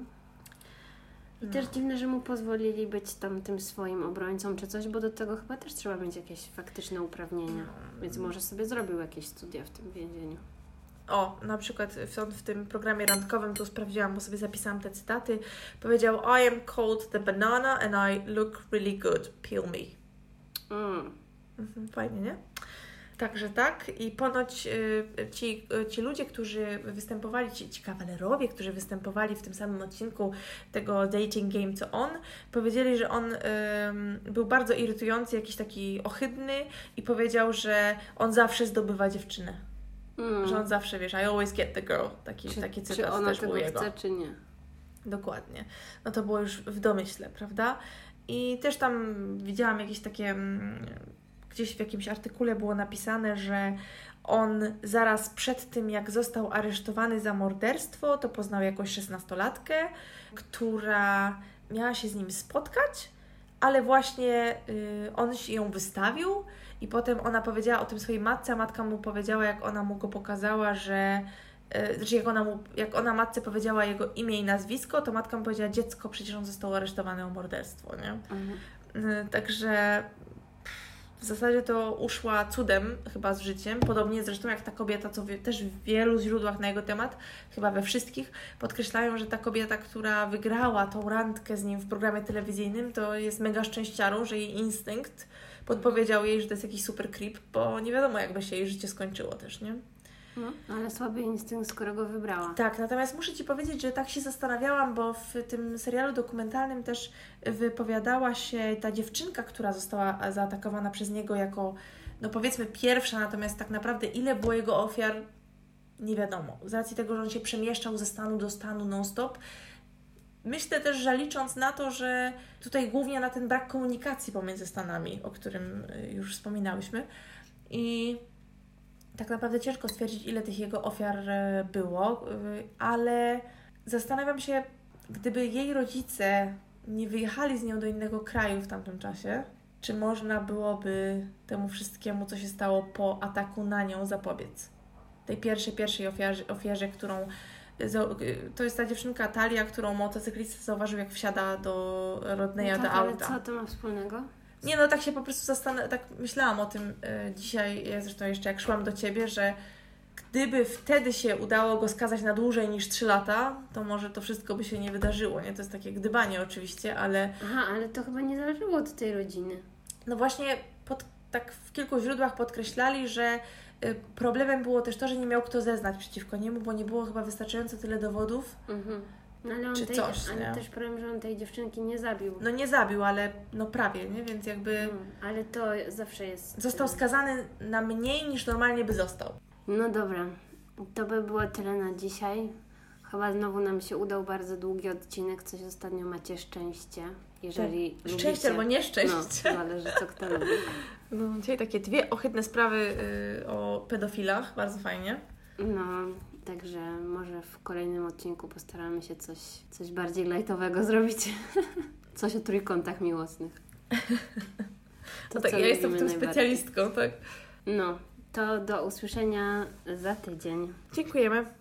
I no. też dziwne, że mu pozwolili być tam tym swoim obrońcą czy coś, bo do tego chyba też trzeba mieć jakieś faktyczne uprawnienia. No. Więc może sobie zrobił jakieś studia w tym więzieniu. O, na przykład w, w tym programie randkowym, tu sprawdziłam, bo sobie zapisałam te cytaty, powiedział: I am called the banana and I look really good, peel me. Mm. Mhm, fajnie, nie? Także tak i ponoć y, ci, y, ci ludzie, którzy występowali, ci, ci kawalerowie, którzy występowali w tym samym odcinku tego dating game co on, powiedzieli, że on y, był bardzo irytujący, jakiś taki ohydny i powiedział, że on zawsze zdobywa dziewczynę. Mm. Że on zawsze, wiesz, I always get the girl. Taki, czy, taki cytat czy ona też tego był jego. chce, czy nie. Dokładnie. No to było już w domyśle, prawda? I też tam widziałam jakieś takie... Gdzieś w jakimś artykule było napisane, że on zaraz przed tym, jak został aresztowany za morderstwo, to poznał jakąś szesnastolatkę, która miała się z nim spotkać, ale właśnie y, on ją wystawił i potem ona powiedziała o tym swojej matce, a matka mu powiedziała, jak ona mu go pokazała, że y, znaczy jak ona, mu, jak ona matce powiedziała jego imię i nazwisko, to matka mu powiedziała: dziecko, przecież on został aresztowany o morderstwo, nie? Mhm. Y, także... W zasadzie to uszła cudem chyba z życiem, podobnie zresztą jak ta kobieta, co wie, też w wielu źródłach na jego temat, chyba we wszystkich, podkreślają, że ta kobieta, która wygrała tą randkę z nim w programie telewizyjnym, to jest mega szczęściarą, że jej instynkt podpowiedział jej, że to jest jakiś super creep, bo nie wiadomo, jakby się jej życie skończyło też, nie? No, ale słaby instynkt, skoro go wybrała. Tak, natomiast muszę Ci powiedzieć, że tak się zastanawiałam, bo w tym serialu dokumentalnym też wypowiadała się ta dziewczynka, która została zaatakowana przez niego jako, no powiedzmy, pierwsza, natomiast tak naprawdę ile było jego ofiar, nie wiadomo. Z racji tego, że on się przemieszczał ze stanu do stanu non-stop. Myślę też, że licząc na to, że tutaj głównie na ten brak komunikacji pomiędzy stanami, o którym już wspominałyśmy, i tak naprawdę ciężko stwierdzić, ile tych jego ofiar było, ale zastanawiam się, gdyby jej rodzice nie wyjechali z nią do innego kraju w tamtym czasie, czy można byłoby temu wszystkiemu, co się stało po ataku na nią, zapobiec. Tej pierwszej, pierwszej ofiarze, ofierze, którą... To jest ta dziewczynka Talia, którą motocyklista zauważył, jak wsiada do Rodneya, no tak, do auta. Ale co to ma wspólnego? Nie, no tak się po prostu zastanawiałam, tak myślałam o tym y, dzisiaj, ja zresztą jeszcze jak szłam do Ciebie, że gdyby wtedy się udało go skazać na dłużej niż trzy lata, to może to wszystko by się nie wydarzyło, nie? To jest takie gdybanie oczywiście, ale... Aha, ale to chyba nie zależało od tej rodziny. No właśnie pod, tak w kilku źródłach podkreślali, że y, problemem było też to, że nie miał kto zeznać przeciwko niemu, bo nie było chyba wystarczająco tyle dowodów. Mhm. No ale on Czy tej, coś, ale nie? też powiem, że on tej dziewczynki nie zabił. No nie zabił, ale no prawie, nie? Więc jakby Mhm. Ale to zawsze jest... został skazany na mniej niż normalnie by został. No dobra, to by było tyle na dzisiaj. Chyba znowu nam się udał bardzo długi odcinek. Coś ostatnio macie szczęście. Jeżeli Tak. lubicie... Szczęście albo nieszczęście. No, zależy co kto lubi. No, dzisiaj takie dwie ohydne sprawy y, o pedofilach, bardzo fajnie. No, także może w kolejnym odcinku postaramy się coś, coś bardziej lajtowego zrobić. Coś o trójkątach miłosnych. To, No tak, co ja jestem w tym lubimy specjalistką, tak. najbardziej. No, to do usłyszenia za tydzień. Dziękujemy.